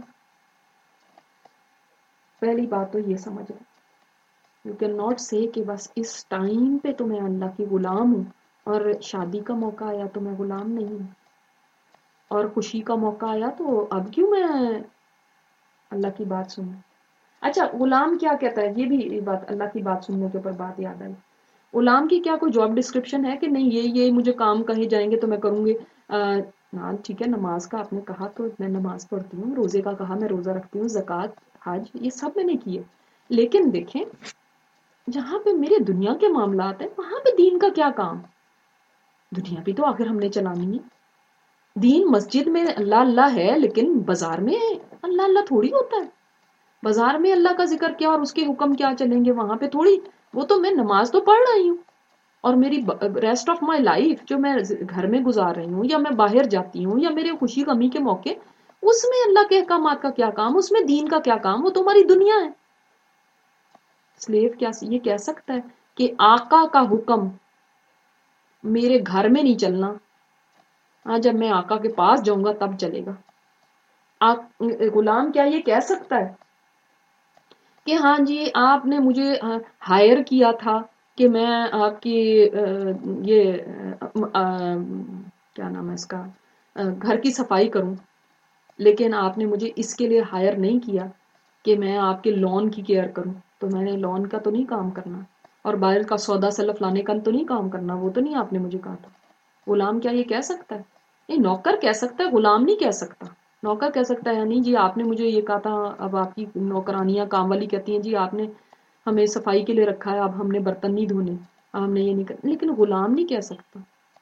پہلی بات تو یہ سمجھ لیں. یو کین ناٹ سے کہ بس اس ٹائم پہ تو میں اللہ کی غلام ہوں اور شادی کا موقع آیا تو میں غلام نہیں ہوں، اور خوشی کا موقع آیا تو اب کیوں میں اللہ کی بات سنوں. اچھا غلام کیا کہتا ہے؟ یہ بھی بات، اللہ کی بات سننے کے اوپر بات یاد آئی. غلام کی کیا کوئی جاب ڈسکرپشن ہے کہ نہیں یہ مجھے کام کہے جائیں گے تو میں کروں گی؟ ہاں ٹھیک ہے، نماز کا آپ نے کہا تو میں نماز پڑھتی ہوں، روزے کا کہا میں روزہ رکھتی ہوں، زکوٰۃ، حج، یہ سب میں نے کیے. لیکن دیکھیں جہاں پہ میرے دنیا کے معاملات ہیں وہاں پہ دین کا کیا کام؟ دنیا بھی تو آخر ہم نے چلانی ہے. دین مسجد میں اللہ اللہ ہے لیکن بازار میں اللہ اللہ تھوڑی ہوتا ہے. بازار میں اللہ کا ذکر کیا اور اس کے حکم کیا چلیں گے وہاں پہ تھوڑی. وہ تو میں نماز تو پڑھ رہی ہوں اور میری ریسٹ آف مائی لائف جو میں گھر میں گزار رہی ہوں یا میں باہر جاتی ہوں یا میرے خوشی غمی کے موقع، اس میں اللہ کے احکامات کا کیا کام، اس میں دین کا کیا کام، وہ تو ہماری دنیا ہے. سلیو کیا یہ کہہ سکتا ہے کہ آقا کا حکم میرے گھر میں نہیں چلنا، ہاں جب میں آقا کے پاس جاؤں گا تب چلے گا؟ غلام کیا یہ کہہ سکتا ہے کہ ہاں جی آپ نے مجھے ہائر کیا تھا کہ میں آپ کی یہ کیا نام ہے اس کا، گھر کی صفائی کروں، لیکن آپ نے مجھے اس کے لیے ہائر نہیں کیا کہ میں آپ کے لون کی کیئر کروں، تو میں نے لون کا تو نہیں کام کرنا اور باہر کا سودا سلف لانے کا تو نہیں کام کرنا، وہ تو نہیں آپ نے مجھے کہا تھا. غلام کیا یہ کہہ سکتا ہے؟ نہیں، نوکر کہہ سکتا ہے، غلام نہیں کہہ سکتا. نوکر کہہ سکتا ہے نہیں جی آپ نے مجھے یہ کہا تھا، اب آپ کی نوکرانیاں کام والی کہتی ہیں جی آپ نے ہمیں صفائی کے لیے رکھا ہے، اب ہم نے برتن نہیں دھونے، اب ہم نے یہ نہیں کرنا. لیکن غلام نہیں کہہ سکتا.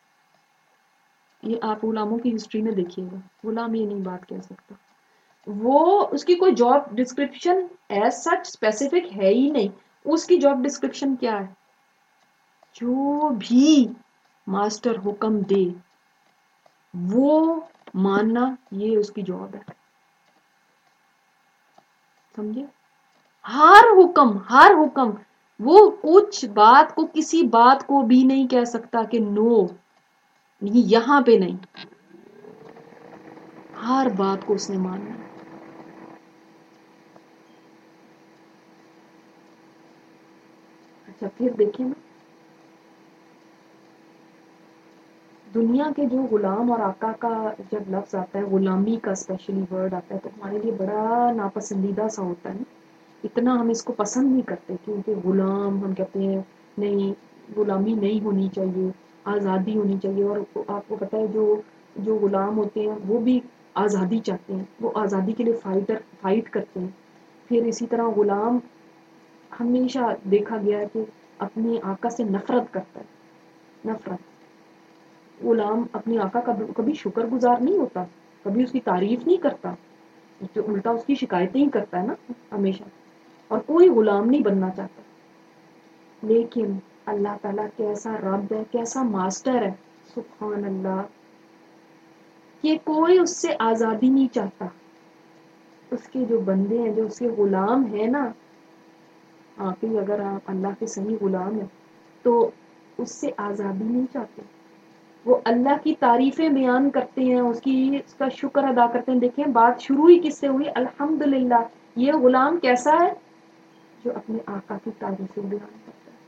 یہ آپ غلاموں کی ہسٹری میں دیکھیے گا، غلام یہ نہیں بات کہہ سکتا. وہ اس کی کوئی job description as such specific ہے ہی نہیں. اس کی جاب ڈسکرپشن کیا ہے؟ جو بھی ماسٹر حکم دے وہ ماننا، یہ اس کی جاب ہے. سمجھے؟ ہر حکم وہ کچھ بات کو، کسی بات کو بھی نہیں کہہ سکتا کہ نو یہاں پہ نہیں، ہر بات کو اس نے ماننا. اچھا پھر دیکھیں نا، دنیا کے جو غلام اور آقا کا جب لفظ آتا ہے، غلامی کا اسپیشلی ورڈ آتا ہے، تو ہمارے لیے بڑا ناپسندیدہ سا ہوتا ہے. اتنا ہم اس کو پسند نہیں کرتے کیونکہ غلام ہم کہتے ہیں نہیں، غلامی نہیں ہونی چاہیے، آزادی ہونی چاہیے. اور آپ کو پتہ ہے جو غلام ہوتے ہیں وہ بھی آزادی چاہتے ہیں، وہ آزادی کے لیے فائٹ کرتے ہیں. پھر اسی طرح غلام ہمیشہ دیکھا گیا ہے کہ اپنے آقا سے نفرت کرتا ہے، نفرت. غلام اپنی آقا کا کبھی شکر گزار نہیں ہوتا، کبھی اس کی تعریف نہیں کرتا، جو الٹا اس کی شکایتیں ہی کرتا ہے نا ہمیشہ. اور کوئی غلام نہیں بننا چاہتا. لیکن اللہ تعالیٰ کیسا رب ہے، کیسا ماسٹر ہے، سبحان اللہ، کہ کوئی اس سے آزادی نہیں چاہتا. اس کے جو بندے ہیں، جو اس کے غلام ہیں نا، آپ ہی اگر آپ اللہ کے صحیح غلام ہیں تو اس سے آزادی نہیں چاہتے. وہ اللہ کی تعریفیں بیان کرتے ہیں، اس کا شکر ادا کرتے ہیں. دیکھیں بات شروع ہی کس سے ہوئی؟ الحمدللہ. یہ غلام کیسا ہے؟ جو اپنے آقا کی تعریفیں بیان کرتا ہے.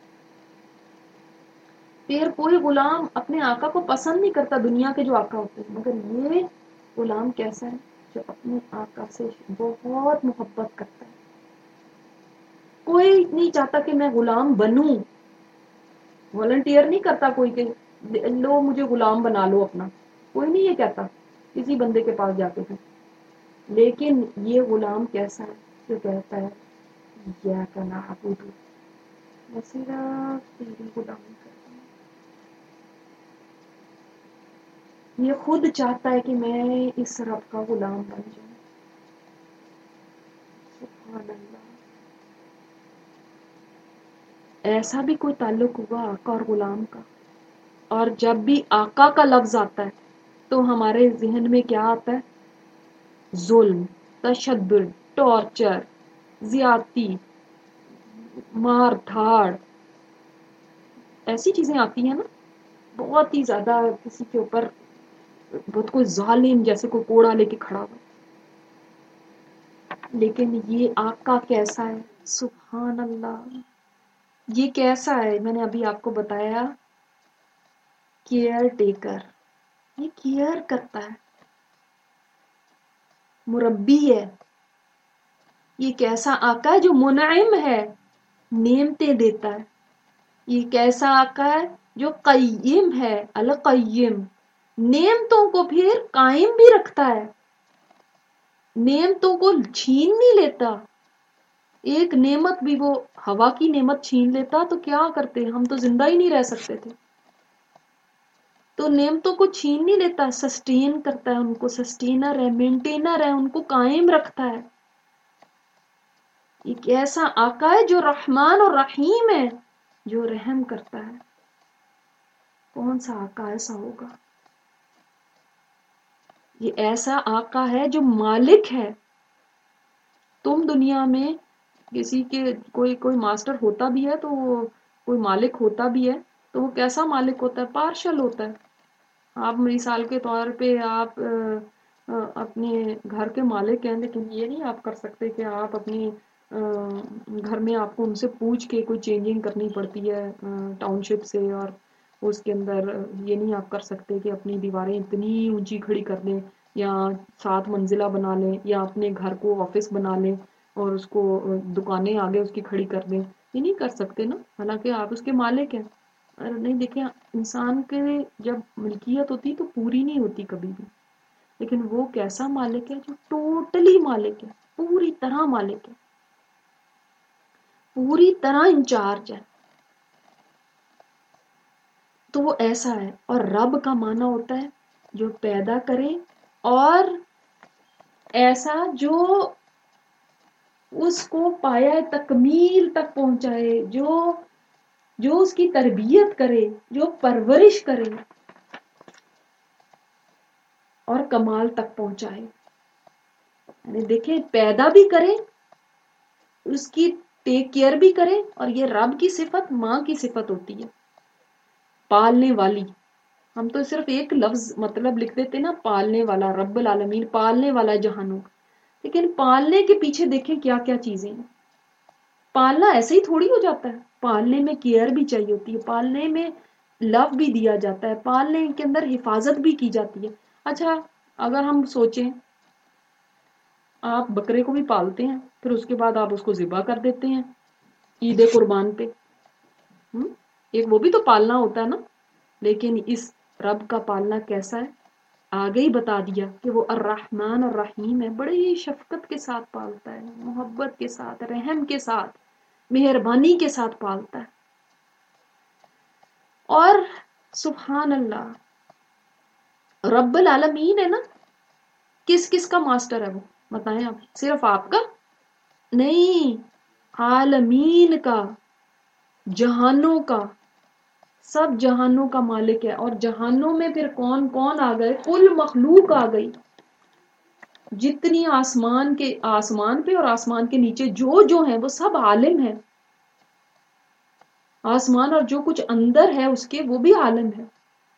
پھر کوئی غلام اپنے آقا کو پسند نہیں کرتا، دنیا کے جو آقا ہوتے ہیں، مگر یہ غلام کیسا ہے؟ جو اپنے آقا سے بہت محبت کرتا ہے. کوئی نہیں چاہتا کہ میں غلام بنوں، والنٹیئر نہیں کرتا کوئی کہ لو مجھے غلام بنا لو اپنا، کوئی نہیں یہ کہتا کسی بندے کے پاس جا کے بھی. لیکن یہ غلام کیسا ہے جو کہتا ہے یا کا نعبد، میں صرف تیری غلامی کرتا ہوں. یہ خود چاہتا ہے کہ میں اس رب کا غلام بن جاؤں. سبحان اللہ. ایسا بھی کوئی تعلق ہوا آقا اور غلام کا؟ اور جب بھی آقا کا لفظ آتا ہے تو ہمارے ذہن میں کیا آتا ہے؟ ظلم، تشدد، ٹارچر، زیادتی، مار دھاڑ، ایسی چیزیں آتی ہیں نا. بہت ہی زیادہ کسی کے اوپر بہت کوئی ظالم جیسے کوئی کوڑا لے کے کھڑا ہوا. لیکن یہ آقا کیسا ہے؟ سبحان اللہ. یہ کیسا ہے؟ میں نے ابھی آپ کو بتایا، کیئر ٹیکر، یہ کیئر کرتا ہے، مربی ہے. یہ کیسا آقا ہے جو منعم ہے، نعمتیں دیتا ہے. یہ کیسا آقا ہے جو قیم ہے، القیم، نعمتوں کو پھر قائم بھی رکھتا ہے، نعمتوں کو چھین نہیں لیتا. ایک نعمت بھی وہ ہوا کی نعمت چھین لیتا تو کیا کرتے، ہم تو زندہ ہی نہیں رہ سکتے تھے. تو نعمتوں کو چھین نہیں لیتا، سسٹین کرتا ہے ان کو، سسٹینر ہے، مینٹینر ہے، ان کو قائم رکھتا ہے. ایک ایسا آقا ہے جو رحمان اور رحیم ہے، جو رحم کرتا ہے۔ کون سا آقا ایسا ہوگا؟ یہ ایسا آقا ہے جو مالک ہے۔ تم دنیا میں کسی کے کوئی ماسٹر ہوتا بھی ہے تو وہ کوئی مالک ہوتا بھی ہے تو وہ کیسا مالک ہوتا ہے؟ پارشل ہوتا ہے۔ آپ مثال کے طور پہ آپ اپنے گھر کے مالک ہیں، لیکن یہ نہیں آپ کر سکتے کہ آپ اپنی گھر میں آپ کو ان سے پوچھ کے کوئی چینجنگ کرنی پڑتی ہے ٹاؤن شپ سے، اور اس کے اندر یہ نہیں آپ کر سکتے کہ اپنی دیواریں اتنی اونچی کھڑی کر دیں یا 7 منزلہ بنا لیں یا اپنے گھر کو آفس بنا لیں اور اس کو دکانیں آگے اس کی کھڑی کر دیں۔ یہ نہیں کر سکتے نا، حالانکہ آپ اس کے مالک ہیں۔ نہیں دیکھیں، انسان کے جب ملکیت ہوتی تو پوری نہیں ہوتی کبھی بھی، لیکن وہ کیسا مالک ہے؟ جو ٹوٹلی مالک ہے، پوری طرح مالک ہے، پوری طرح انچارج ہے، تو وہ ایسا ہے۔ اور رب کا معنی ہوتا ہے جو پیدا کرے، اور ایسا جو اس کو پایا تکمیل تک پہنچائے، جو اس کی تربیت کرے، جو پرورش کرے اور کمال تک پہنچائے۔ یعنی دیکھیں، پیدا بھی کرے، اس کی ٹیک کیئر بھی کرے، اور یہ رب کی صفت ماں کی صفت ہوتی ہے، پالنے والی۔ ہم تو صرف ایک لفظ مطلب لکھ دیتے نا، پالنے والا، رب العالمین پالنے والا جہانوں، لیکن پالنے کے پیچھے دیکھیں کیا کیا چیزیں ہیں۔ پالنا ایسے ہی تھوڑی ہو جاتا ہے، پالنے میں کیئر بھی چاہیے ہوتی ہے، پالنے میں لو بھی دیا جاتا ہے، پالنے کے اندر حفاظت بھی کی جاتی ہے۔ اچھا، اگر ہم سوچیں، آپ بکرے کو بھی پالتے ہیں، پھر اس کے بعد آپ اس کو ذبح کر دیتے ہیں عید قربان پہ، ایک وہ بھی تو پالنا ہوتا ہے نا۔ لیکن اس رب کا پالنا کیسا ہے؟ آگے ہی بتا دیا کہ وہ الرحمن الرحیم ہے، بڑے ہی شفقت کے ساتھ پالتا ہے، محبت کے ساتھ، رحم کے ساتھ، مہربانی کے ساتھ پالتا ہے۔ اور سبحان اللہ، رب العالمین ہے نا، کس کس کا ماسٹر ہے وہ؟ بتائیں آپ، صرف آپ کا نہیں، عالمین کا، جہانوں کا، سب جہانوں کا مالک ہے۔ اور جہانوں میں پھر کون کون آ گئے؟ کل مخلوق آ گئی، جتنی آسمان پہ اور آسمان کے نیچے جو ہیں وہ سب عالم ہیں۔ آسمان اور جو کچھ اندر ہے اس کے، وہ بھی عالم ہے۔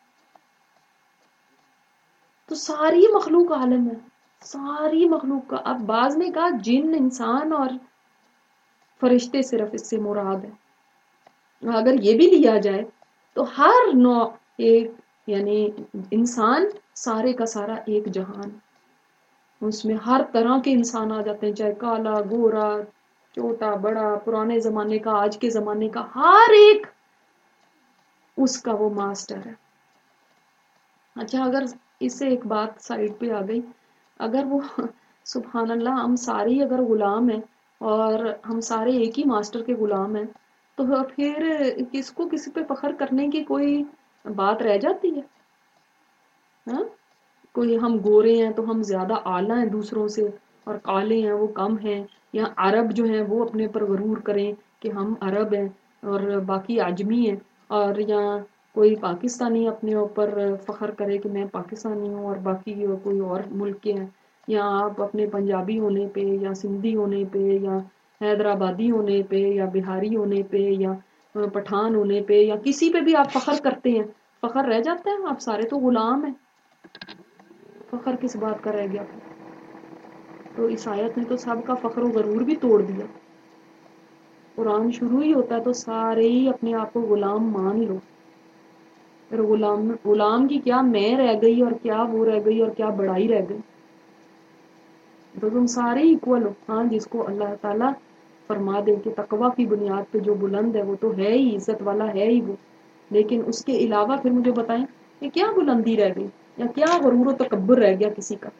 تو ساری مخلوق عالم ہے، ساری مخلوق کا۔ اب بعض نے کہا جن، انسان اور فرشتے صرف اس سے مراد ہے۔ اگر یہ بھی لیا جائے تو ہر نوع ایک، یعنی انسان سارے کا سارا ایک جہان، اس میں ہر طرح کے انسان آ جاتے ہیں، چاہے کالا، گورا، چھوٹا، بڑا، پرانے زمانے کا، آج کے زمانے کا، ہر ایک اس کا وہ ماسٹر ہے۔ اچھا، اگر اس سے ایک بات سائڈ پہ آ گئی، اگر وہ سبحان اللہ ہم سارے اگر غلام ہیں اور ہم سارے ایک ہی ماسٹر کے غلام ہیں، تو پھر کس کو کسی پہ فخر کرنے کی کوئی بات رہ جاتی ہے؟ ہاں، کوئی ہم گورے ہیں تو ہم زیادہ اعلیٰ ہیں دوسروں سے، اور کالے ہیں وہ کم ہیں، یا عرب جو ہیں وہ اپنے پر غرور کریں کہ ہم عرب ہیں اور باقی عجمی ہیں، اور یا کوئی پاکستانی اپنے اوپر فخر کرے کہ میں پاکستانی ہوں اور باقی کوئی اور ملک کے ہیں، یا آپ اپنے پنجابی ہونے پہ یا سندھی ہونے پہ یا حیدرآبادی ہونے پہ یا بہاری ہونے پہ یا پٹھان ہونے پہ یا کسی پہ بھی آپ فخر کرتے ہیں، فخر رہ جاتا ہے؟ آپ سارے تو غلام ہیں، فخر کس بات کا رہ گیا؟ تو اس آیت نے تو سب کا فخر و غرور بھی توڑ دیا۔ قرآن شروع ہی ہوتا ہے تو سارے ہی اپنے آپ کو غلام مان لو، پھر غلام کی کیا میں رہ گئی اور کیا وہ رہ گئی اور کیا بڑائی رہ گئی، تو تم سارے ایکول ہو۔ ہاں، جس کو اللہ تعالیٰ فرما دے کہ تقوی کی بنیاد پہ جو بلند ہے وہ تو ہے ہی، عزت والا ہے ہی وہ، لیکن اس کے علاوہ پھر مجھے بتائیں کہ کیا بلندی رہ گئی یا کیا غرور و تکبر رہ گیا کسی کا؟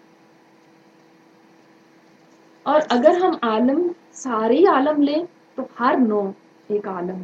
اور اگر ہم عالم، سارے عالم لیں تو ہر نوع ایک عالم،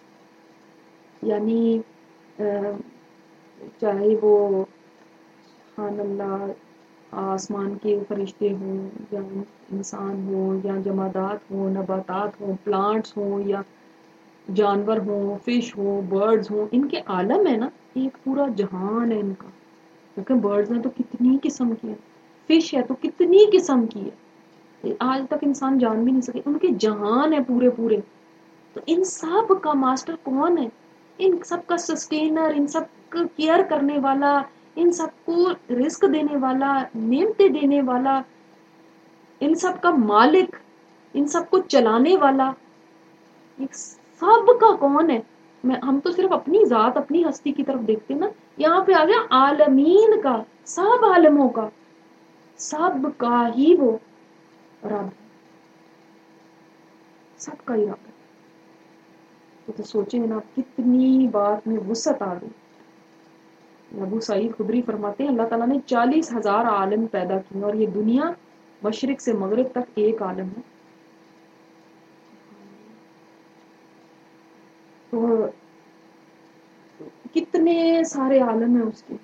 یعنی چاہے وہ سبحان اللہ آسمان کے فرشتے ہوں یا انسان ہوں یا جمادات ہوں، نباتات ہوں، پلانٹس ہوں یا جانور ہوں، فش ہوں، برڈز ہوں، ان کے عالم ہے نا، ایک پورا جہان ہے ان کا. کیونکہ برڈز ہیں تو کتنی قسم کی ہے، فش ہے تو کتنی قسم کی ہے، آج تک انسان جان بھی نہیں سکے، ان کے جہان ہے پورے پورے. تو ان سب کا ماسٹر کون ہے؟ ان سب کا سسٹینر، ان سب کا کیئر کرنے والا، ان سب کو رزق دینے والا، نعمتیں دینے والا، ان سب کا مالک، ان سب کو چلانے والا، یہ سب کا کون ہے؟ ہم تو صرف اپنی ذات، اپنی ہستی کی طرف دیکھتے نا. یہاں پہ آ گیا عالمین کا، سب عالموں کا، سب کا ہی وہ رب، سب کا ہی رب ہے. تو سوچیں نا کتنی بات میں وسعت آ گئی. ابو سعید خدری فرماتے ہیں اللہ تعالیٰ نے 40,000 عالم پیدا کیے اور یہ دنیا مشرق سے مغرب تک ایک عالم ہے. تو کتنے سارے عالم ہیں اس کے.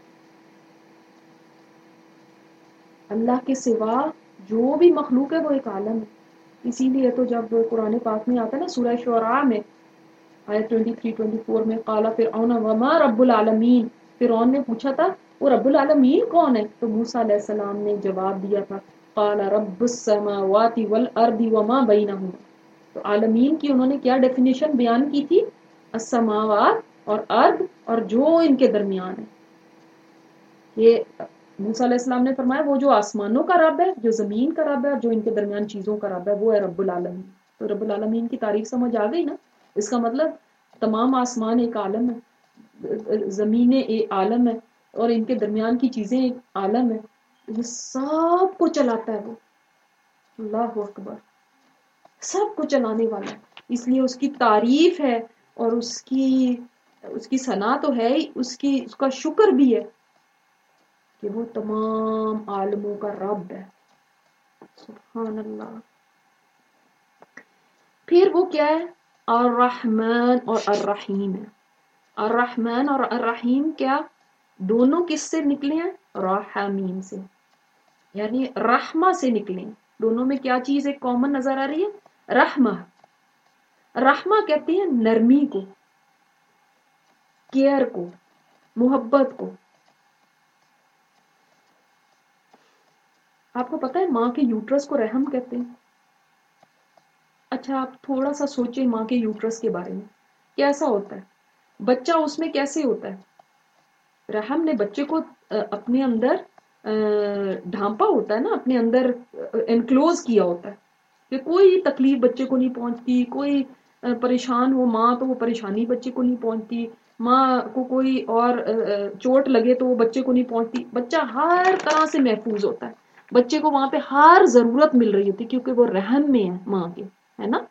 اللہ کے سوا جو بھی مخلوق ہے وہ ایک عالم ہے. اسی لیے تو جب قرآن پاک میں آتا ہے نا سورہ شعراء میں آیت 23-24 میں قال فرعون وما رب العالمین، فرعون نے پوچھا تھا وہ رب العالمین کون ہے؟ تو موسیٰ علیہ السلام نے جواب دیا تھا قال رب السماوات والارض وما بینہما. تو عالمین کی انہوں نے کیا ڈیفینیشن بیان کی تھی؟ السماوات اور ارض اور جو ان کے درمیان ہے. یہ موسیٰ علیہ السلام نے فرمایا وہ جو آسمانوں کا رب ہے، جو زمین کا رب ہے اور جو ان کے درمیان چیزوں کا رب ہے، وہ ہے رب العالمین. تو رب العالمین کی تعریف سمجھ آ گئی نا. اس کا مطلب تمام آسمان ایک عالم ہے، زمینیں ایک عالم ہے اور ان کے درمیان کی چیزیں ایک عالم ہے. یہ سب کو چلاتا ہے وہ. اللہ اکبر، سب کو چلانے والا ہے. اس لیے اس کی تعریف ہے اور اس کی ثنا تو ہے ہی، اس کا شکر بھی ہے کہ وہ تمام عالموں کا رب ہے. سبحان اللہ. پھر وہ کیا ہے؟ الرحمن اور الرحیم ہے. الرحمن اور الرحیم کیا دونوں کس سے نکلے ہیں؟ رحمین سے، یعنی رحمہ سے نکلے ہیں. دونوں میں کیا چیز ایک کامن نظر آ رہی ہے؟ رحمہ. رحمہ کہتے ہیں نرمی کو، کیئر کو، محبت کو. آپ کو پتا ہے ماں کے یوٹرس کو رحم کہتے ہیں. اچھا آپ تھوڑا سا سوچیں ماں کے یوٹرس کے بارے میں، کیسا ہوتا ہے بچہ، اس میں کیسے ہوتا ہے؟ رحم نے بچے کو اپنے اندر ڈھانپا ہوتا ہے نا، اپنے اندر انکلوز کیا ہوتا ہے کہ کوئی تکلیف بچے کو نہیں پہنچتی، کوئی پریشان ہو ماں تو وہ پریشانی بچے کو نہیں پہنچتی، ماں کو کوئی اور چوٹ لگے تو وہ بچے کو نہیں پہنچتی. بچہ ہر طرح سے محفوظ ہوتا ہے، بچے کو وہاں پہ ہر ضرورت مل رہی ہوتی کیونکہ وہ رحم میں ہے ماں کے، ہے نا.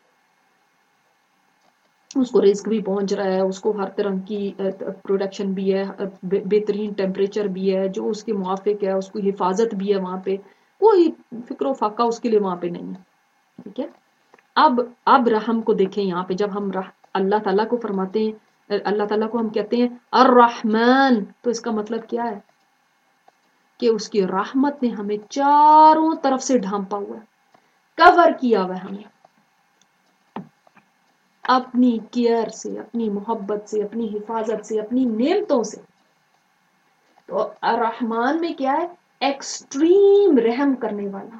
اس کو رزق بھی پہنچ رہا ہے، اس کو ہر طرح کی پروڈکشن بھی ہے، بہترین ٹیمپریچر بھی ہے جو اس کے موافق ہے، اس کو حفاظت بھی ہے، وہاں پہ کوئی فکر و فاقہ اس کے لیے وہاں پہ نہیں ہے. ٹھیک ہے. اب رحم کو دیکھیں یہاں پہ، جب ہم اللہ تعالیٰ کو فرماتے ہیں، اللہ تعالیٰ کو ہم کہتے ہیں الرحمن، تو اس کا مطلب کیا ہے؟ کہ اس کی رحمت نے ہمیں چاروں طرف سے ڈھانپا ہوا ہے، کور کیا ہوا ہے ہمیں اپنی کیئر سے، اپنی محبت سے، اپنی حفاظت سے، اپنی نعمتوں سے. تو الرحمن میں کیا ہے؟ ایکسٹریم رحم کرنے والا،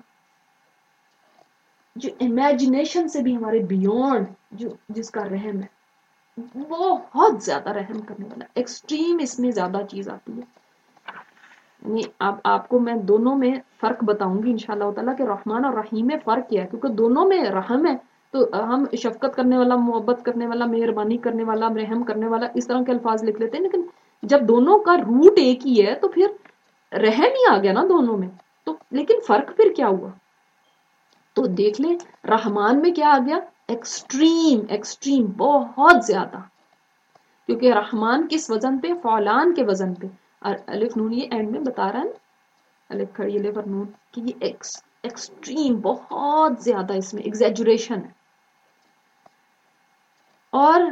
جو امیجنیشن سے بھی ہمارے بیونڈ، جس کا رحم ہے، بہت زیادہ رحم کرنے والا. ایکسٹریم اس میں زیادہ چیز آتی ہے. اب آپ کو میں دونوں میں فرق بتاؤں گی انشاءاللہ تعالیٰ کہ رحمان اور رحیم میں فرق کیا ہے، کیونکہ دونوں میں رحم ہے. تو ہم شفقت کرنے والا، محبت کرنے والا، مہربانی کرنے والا، رحم کرنے والا، اس طرح کے الفاظ لکھ لیتے ہیں، لیکن جب دونوں کا روٹ ایک ہی ہے تو پھر رحم ہی آ گیا نا دونوں میں. تو لیکن فرق پھر کیا ہوا؟ تو دیکھ لیں رحمان میں کیا آ گیا؟ ایکسٹریم، ایکسٹریم بہت زیادہ. کیونکہ رحمان کس وزن پہ؟ فعلان کے وزن پہ. اور الف نون یہ اینڈ میں بتا رہا ہے نا، الف کھڑی الف اور نون، کہ یہ ایکسٹریم بہت زیادہ اس میں ایگزیجریشن ہے. اور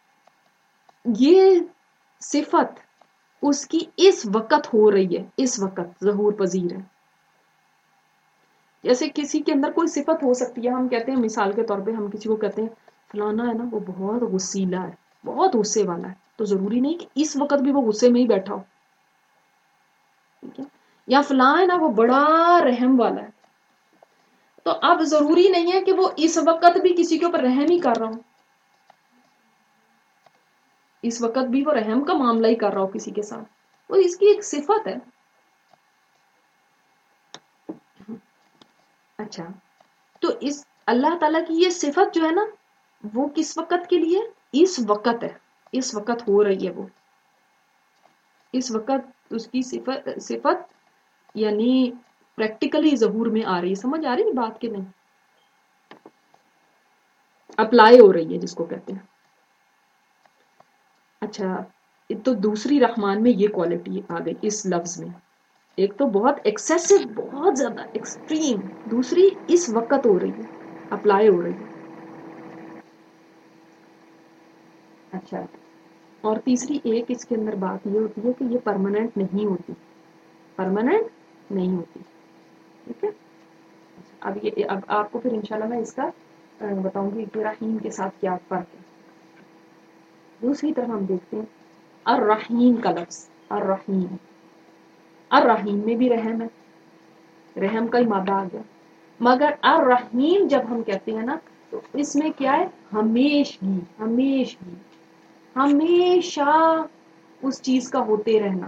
یہ صفت اس کی اس وقت ہو رہی ہے، اس وقت ظہور پذیر ہے. جیسے کسی کے اندر کوئی صفت ہو سکتی ہے، ہم کہتے ہیں مثال کے طور پہ ہم کسی کو کہتے ہیں فلانا ہے نا وہ بہت غصیلا ہے، بہت غصے والا ہے، تو ضروری نہیں کہ اس وقت بھی وہ غصے میں ہی بیٹھا ہو، ٹھیک ہے؟ یا فلاں ہے نا وہ بڑا رحم والا ہے، تو اب ضروری نہیں ہے کہ وہ اس وقت بھی کسی کے اوپر رحم ہی کر رہا ہو، اس وقت بھی وہ رحم کا معاملہ ہی کر رہا ہو کسی کے ساتھ، وہ اس کی ایک صفت ہے. اچھا، تو اس اللہ تعالیٰ کی یہ صفت جو ہے نا وہ کس وقت کے لیے؟ اس وقت ہے، اس وقت ہو رہی ہے وہ، اس وقت اس کی صفت یعنی پریکٹیکلی ظہور میں آ رہی ہے. سمجھ آ رہی ہے بات کہ نہیں؟ اپلائی ہو رہی ہے جس کو کہتے ہیں. اچھا، تو دوسری رحمان میں یہ کوالٹی آ گئی اس لفظ میں، ایک تو بہت ایکسیسو، بہت زیادہ ایکسٹریم، دوسری اس وقت ہو رہی ہے، اپلائی ہو رہی ہے. اچھا، اور تیسری ایک اس کے اندر بات یہ ہوتی ہے کہ یہ پرماننٹ نہیں ہوتی، پرماننٹ نہیں ہوتی، ٹھیک ہے؟ اب آپ کو پھر انشاءاللہ میں اس کا بتاؤں گی کہ رحیم کے ساتھ کیا فرق ہے. دوسری طرف ہم دیکھتے ہیں الرحیم کا لفظ، الرحیم، الرحیم میں بھی رحم ہے، رحم کا ہی مادہ آ گیا، مگر الرحیم جب ہم کہتے ہیں نا تو اس میں کیا ہے؟ ہمیشگی، ہمیشگی، ہمیشہ اس چیز کا ہوتے رہنا.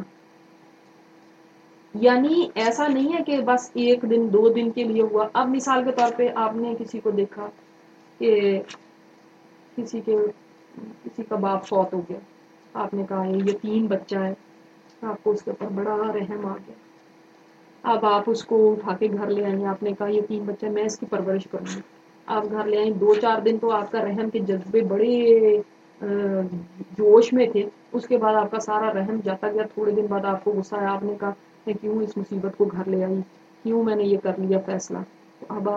یعنی ایسا نہیں ہے کہ بس ایک دن دو دن کے لیے ہوا. اب مثال کے طور پہ آپ نے کسی کو دیکھا کہ کسی کا باپ فوت ہو گیا، آپ نے کہا یہ یتیم بچہ ہے، آپ کو اس کے اوپر بڑا رحم آ گیا، اب آپ اس کو اٹھا کے گھر لے آئیں، آپ نے کہا یتیم بچہ میں اس کی پرورش کروں گی، آپ گھر لے آئیں، دو چار دن تو آپ کا رحم کے جذبے بڑے جوش میں تھے، اس کے بعد آپ کا سارا رحم جاتا گیا، تھوڑے دن بعد آپ کو غصہ آیا، آپ نے کہا میں کیوں اس مصیبت کو گھر لے آئی، کیوں میں نے یہ کر لیا فیصلہ. تو اب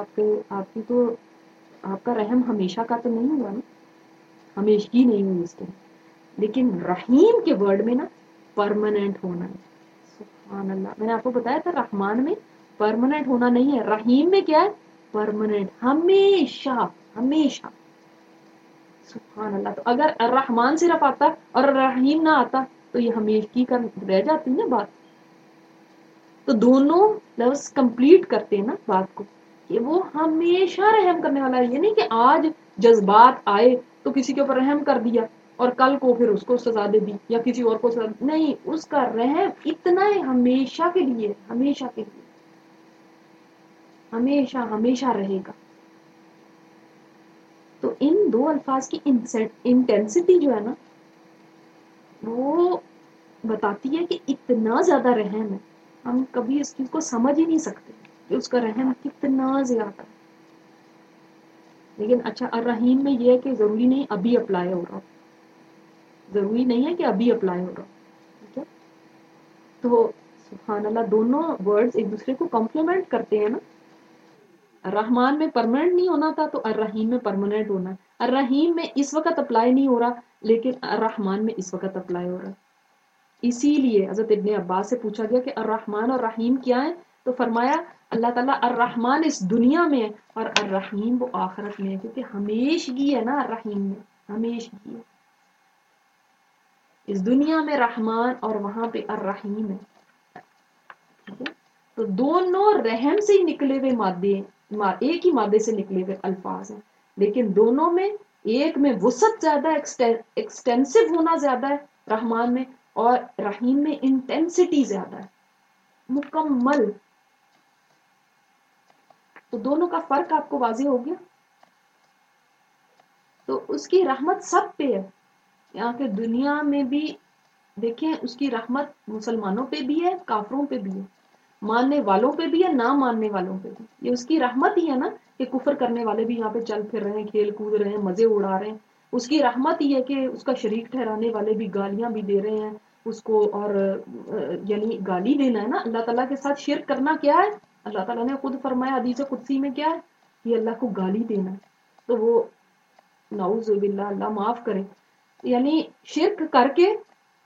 آپ کا رحم ہمیشہ کا تو نہیں ہوا نا، ہمیشگی نہیں ہوئی اس کے، لیکن رحیم کے ورڈ میں نا پرماننٹ ہونا ہے. سبحان اللہ، میں نے آپ کو بتایا تھا رحمان میں پرماننٹ ہونا نہیں ہے، رحیم میں کیا ہے؟ پرماننٹ، ہمیشہ، ہمیشہ. سبحان اللہ. تو اگر الرحمن صرف آتا اور الرحیم نہ آتا تو یہ ہمیشگی کا رہ جاتی نا بات. تو دونوں لفظ کمپلیٹ کرتے ہیں نا بات کو کہ وہ ہمیشہ رحم کرنے والا ہے. یہ نہیں کہ آج جذبات آئے تو کسی کے اوپر رحم کر دیا اور کل کو پھر اس کو سزا دے دی یا کسی اور کو سزا، نہیں، اس کا رحم اتنا ہی ہمیشہ کے لیے، ہمیشہ کے لیے، ہمیشہ ہمیشہ رہے گا. تو ان دو الفاظ کی انٹینسٹی جو ہے نا وہ بتاتی ہے کہ اتنا زیادہ رحم ہے، ہم کبھی اس چیز کو سمجھ ہی نہیں سکتے کہ اس کا رحم کتنا زیادہ ہے. لیکن اچھا الرحیم میں یہ ہے کہ ضروری نہیں ابھی اپلائی ہو رہا، ضروری نہیں ہے کہ ابھی اپلائی ہو رہا، ٹھیک ہے؟ تو سبحان اللہ دونوں ورڈز ایک دوسرے کو کمپلیمنٹ کرتے ہیں نا. الرحمن میں پرماننٹ نہیں ہونا تھا تو الرحیم میں پرماننٹ ہونا ہے. الرحیم میں اس وقت اپلائی نہیں ہو رہا لیکن الرحمن میں اس وقت اپلائی ہو رہا ہے. اسی لیے حضرت ابن عباس سے پوچھا گیا کہ الرحمن اور رحیم کیا ہے، تو فرمایا اللہ تعالیٰ الرحمن اس دنیا میں ہے اور الرحیم وہ آخرت میں ہے، کیونکہ ہمیشگی ہے نا الرحیم میں، ہمیشگی ہے. اس دنیا میں رحمان اور وہاں پہ الرحیم ہے، ٹھیک ہے؟ تو دونوں رحم سے ہی نکلے ہوئے مادے، ایک ہی مادے سے نکلے ہوئے الفاظ ہیں، لیکن دونوں میں ایک میں وسعت زیادہ، ایکسٹینسو ہونا زیادہ ہے رحمان میں، اور رحیم میں انٹینسٹی زیادہ ہے، مکمل. تو دونوں کا فرق آپ کو واضح ہو گیا. تو اس کی رحمت سب پہ ہے، یہاں کہ دنیا میں بھی دیکھیں اس کی رحمت مسلمانوں پہ بھی ہے، کافروں پہ بھی ہے، ماننے والوں پہ بھی ہے، نہ ماننے والوں پہ بھی. یہ اس کی رحمت ہی ہے نا کہ کفر کرنے والے بھی یہاں پہ چل پھر رہے ہیں، کھیل کود رہے ہیں، مزے اڑا رہے ہیں. اس کی رحمت ہی ہے کہ اس کا شریک ٹھہرانے والے بھی گالیاں بھی دے رہے ہیں اس کو، اور یعنی گالی دینا ہے نا اللہ تعالیٰ کے ساتھ شرک کرنا کیا ہے. اللہ تعالیٰ نے خود فرمایا حدیث قدسی میں کیا ہے کہ اللہ کو گالی دینا ہے. تو وہ نعوذ باللہ، اللہ معاف کرے، یعنی شرک کر کے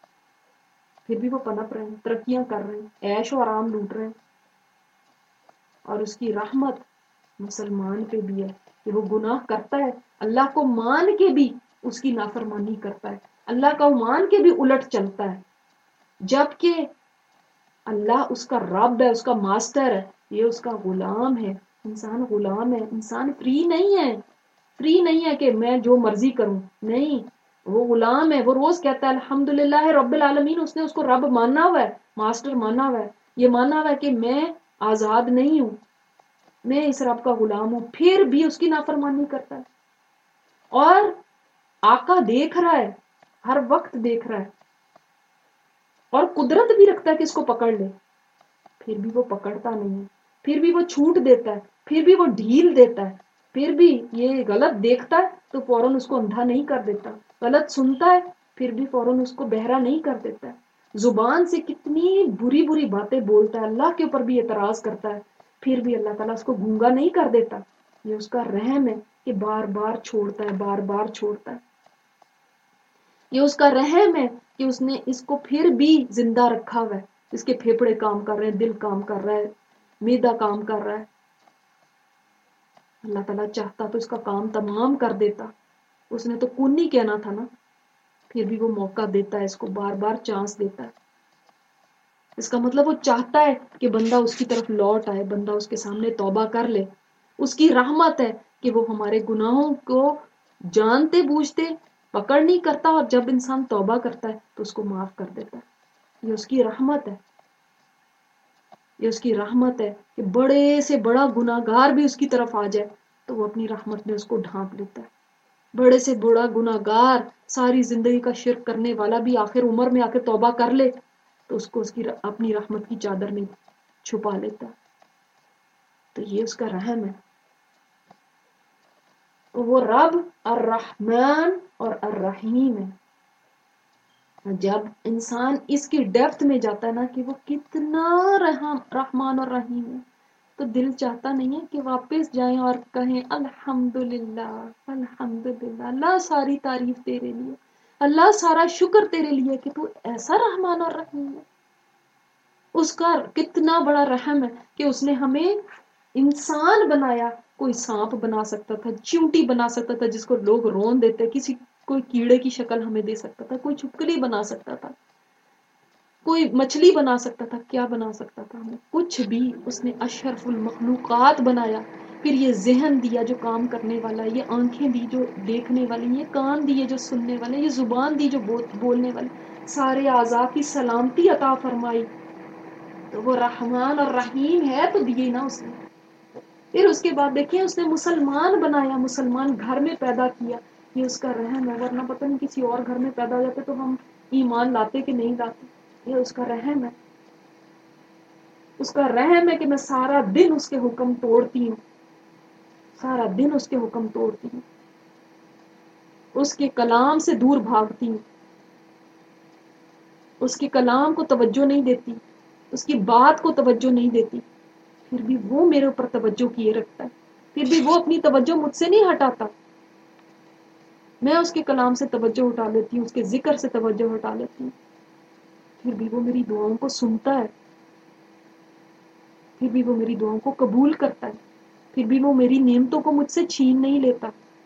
پھر بھی وہ پنپ رہے ہیں، ترقیاں کر رہے ہیں، عیش و آرام لوٹ رہے ہیں. اور اس کی رحمت مسلمان پہ بھی ہے کہ وہ گناہ کرتا ہے، اللہ کو مان کے بھی اس کی نافرمانی کرتا ہے، اللہ کو مان کے بھی الٹ چلتا ہے، جبکہ اللہ اس کا رب ہے، اس کا ماسٹر ہے، یہ اس کا غلام ہے۔ انسان غلام ہے، انسان فری نہیں ہے، فری نہیں ہے کہ میں جو مرضی کروں، نہیں، وہ غلام ہے۔ وہ روز کہتا ہے الحمدللہ رب العالمین، اس نے اس کو رب مانا ہوا ہے، ماسٹر مانا ہوا ہے، یہ مانا ہوا ہے کہ میں آزاد نہیں ہوں، میں اس رب کا غلام ہوں، پھر بھی اس کی نافرمانی کرتا ہے۔ اور آقا دیکھ رہا ہے، ہر وقت دیکھ رہا ہے، اور قدرت بھی رکھتا ہے کہ اس کو پکڑ لے، پھر بھی وہ پکڑتا نہیں ہے، پھر بھی وہ چھوٹ دیتا ہے، پھر بھی وہ ڈھیل دیتا ہے، پھر بھی یہ غلط دیکھتا ہے تو فوراً اس کو اندھا نہیں کر دیتا، غلط سنتا ہے پھر بھی فوراً اس کو بہرا نہیں کر دیتا ہے، زبان سے کتنی بری بری باتیں بولتا ہے، اللہ کے اوپر بھی اعتراض کرتا ہے، پھر بھی اللہ تعالیٰ اس کو گونگا نہیں کر دیتا۔ یہ اس کا رحم ہے کہ بار بار چھوڑتا ہے، بار بار چھوڑتا ہے۔ یہ اس کا رحم ہے کہ اس نے اس کو پھر بھی زندہ رکھا ہوا ہے، اس کے پھیپھڑے کام کر رہے ہیں، دل کام کر رہا ہے، معدہ کام کر رہا ہے۔ اللہ تعالیٰ چاہتا تو اس کا کام تمام کر دیتا، اس نے تو کن ہی کہنا تھا نا، پھر بھی وہ موقع دیتا ہے، اس کو بار بار چانس دیتا ہے۔ اس کا مطلب وہ چاہتا ہے کہ بندہ اس کی طرف لوٹ آئے، بندہ اس کے سامنے توبہ کر لے۔ اس کی رحمت ہے کہ وہ ہمارے گناہوں کو جانتے بوجھتے پکڑ نہیں کرتا، اور جب انسان توبہ کرتا ہے تو اس کو معاف کر دیتا ہے۔ یہ اس کی رحمت ہے، یہ اس کی رحمت ہے کہ بڑے سے بڑا گناہگار بھی اس کی طرف آ جائے تو وہ اپنی رحمت میں اس کو ڈھانپ لیتا ہے۔ بڑے سے بڑا گناہگار، ساری زندگی کا شرک کرنے والا بھی آخر عمر میں آ کے توبہ کر لے تو اس کو اپنی رحمت کی چادر میں چھپا لیتا ہے۔ تو یہ اس کا رحم ہے۔ وہ رب الرحمن اور الرحیم ہے۔ جب انسان اس کی ڈیپتھ میں جاتا ہے نا کہ وہ کتنا رحمان اور رحیم ہے، تو دل چاہتا نہیں ہے کہ واپس جائیں اور کہیں الحمدللہ، الحمدللہ، اللہ ساری تعریف تیرے لیے، اللہ سارا شکر تیرے لیے کہ تو ایسا رحمان اور رحیم ہے۔ اس کا کتنا بڑا رحم ہے کہ اس نے ہمیں انسان بنایا، کوئی سانپ بنا سکتا تھا، چیونٹی بنا سکتا تھا جس کو لوگ رون دیتے، کسی کوئی کیڑے کی شکل ہمیں دے سکتا تھا، کوئی چھپکلی بنا سکتا تھا، کوئی مچھلی بنا سکتا تھا، کیا بنا سکتا تھا ہمیں؟ کچھ بھی۔ اس نے اشرف المخلوقات بنایا، پھر یہ ذہن دیا جو کام کرنے والا، یہ آنکھیں دی جو دیکھنے والی، یہ کان دیے جو سننے والے، یہ زبان دی جو بولنے والی، سارے اعضاء کی سلامتی عطا فرمائی۔ تو وہ رحمان اور رحیم ہے تو دیے نا اس نے۔ پھر اس کے بعد دیکھیں اس نے مسلمان بنایا، مسلمان گھر میں پیدا کیا، یہ اس کا رحم ہے، ورنہ پتہ نہیں کسی اور گھر میں پیدا ہو جاتے تو ہم ایمان لاتے کہ نہیں لاتے۔ یہ اس کا رحم ہے، اس کا رحم ہے کہ میں سارا دن اس کے حکم توڑتی ہوں، سارا دن اس کے حکم توڑتی ہوں، اس کے کلام سے دور بھاگتی ہوں، اس کے کلام کو توجہ نہیں دیتی، اس کی بات کو توجہ نہیں دیتی، پھر بھی وہ میرے اوپر توجہ کیے رکھتا ہے، پھر بھی وہ اپنی توجہ مجھ سے نہیں ہٹاتا۔ میں اس کے کلام سے توجہ ہٹا لیتی ہوں، اس کے ذکر سے توجہ ہٹا لیتی ہوں، پھر بھی وہ میری دعاؤں کو سنتا ہے، پھر بھی وہ میری دعاؤں کو قبول کرتا ہے، پھر بھی وہ میری نعمتوں کو مجھ سے چھین نہیں لیتا،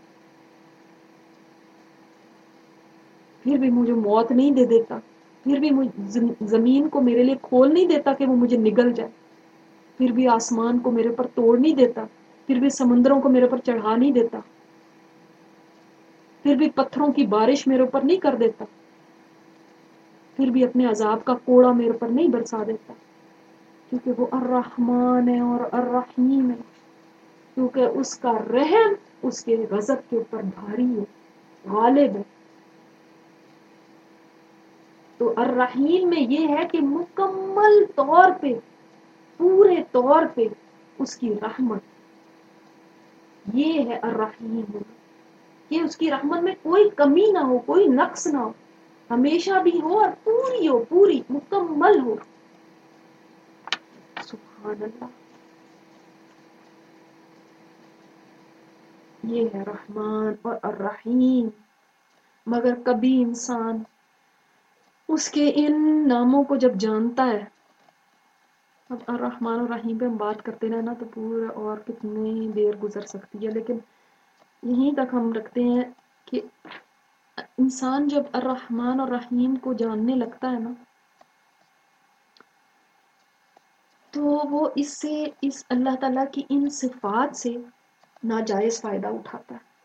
پھر بھی مجھے موت نہیں دے دیتا، پھر بھی زمین کو میرے لیے کھول نہیں دیتا کہ وہ مجھے نگل جائے، پھر بھی آسمان کو میرے پر توڑ نہیں دیتا، پھر بھی سمندروں کو میرے پر چڑھا نہیں دیتا، پھر بھی پتھروں کی بارش میرے اوپر نہیں کر دیتا، پھر بھی اپنے عذاب کا کوڑا میرے پر نہیں برسا دیتا، کیونکہ وہ الرحمن ہے اور الرحیم ہے، کیونکہ اس کا رحم اس کے غضب کے اوپر بھاری ہے، غالب ہے۔ تو الرحیم میں یہ ہے کہ مکمل طور پہ، پورے طور پہ اس کی رحمت، یہ ہے الرحیم، کہ اس کی رحمت میں کوئی کمی نہ ہو، کوئی نقص نہ ہو، ہمیشہ بھی ہو اور پوری ہو، پوری مکمل ہو۔ سبحان اللہ، یہ ہے رحمان اور الرحیم۔ مگر کبھی انسان اس کے ان ناموں کو جب جانتا ہے اب الرحمن الرحیم پہ ہم بات کرتے رہے نا تو پورا اور کتنی دیر گزر سکتی ہے، لیکن یہیں تک ہم رکھتے ہیں کہ انسان جب الرحمن الرحیم کو جاننے لگتا ہے نا تو وہ اس اللہ تعالیٰ کی ان صفات سے ناجائز فائدہ اٹھاتا ہے۔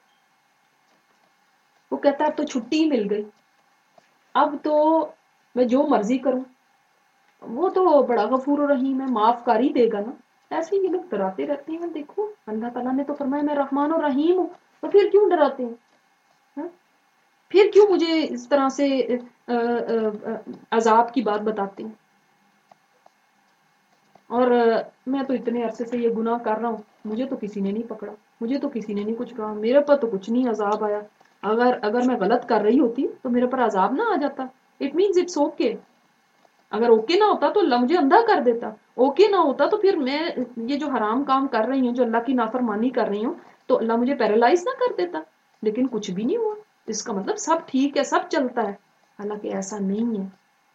وہ کہتا ہے اب تو چھٹی ہی مل گئی، اب تو میں جو مرضی کروں، وہ تو بڑا غفور الرحیم ہے، معاف کر ہی دے گا نا۔ ایسے یہ لوگ ڈراتے رہتے ہیں، دیکھو اللہ تعالیٰ نے تو فرمایا میں رحمان الرحیم ہوں، تو پھر کیوں ڈراتے ہیں؟ ہاں؟ پھر کیوں مجھے اس طرح سے عذاب کی بات بتاتے ہیں؟ اور میں تو اتنے عرصے سے یہ گناہ کر رہا ہوں، مجھے تو کسی نے نہیں پکڑا، مجھے تو کسی نے نہیں کچھ کہا، میرے پر تو کچھ نہیں عذاب آیا۔ اگر میں غلط کر رہی ہوتی تو میرے پر عذاب نہ آ جاتا۔ It means it's okay. اگر اوکے نہ ہوتا تو اللہ مجھے اندھا کر دیتا، اوکے نہ ہوتا تو پھر میں یہ جو حرام کام کر رہی ہوں، جو اللہ کی نافرمانی کر رہی ہوں، تو اللہ مجھے پیرالائز نہ کر دیتا۔ لیکن کچھ بھی نہیں ہوا، اس کا مطلب سب ٹھیک ہے، سب چلتا ہے، حالانکہ ایسا نہیں ہے۔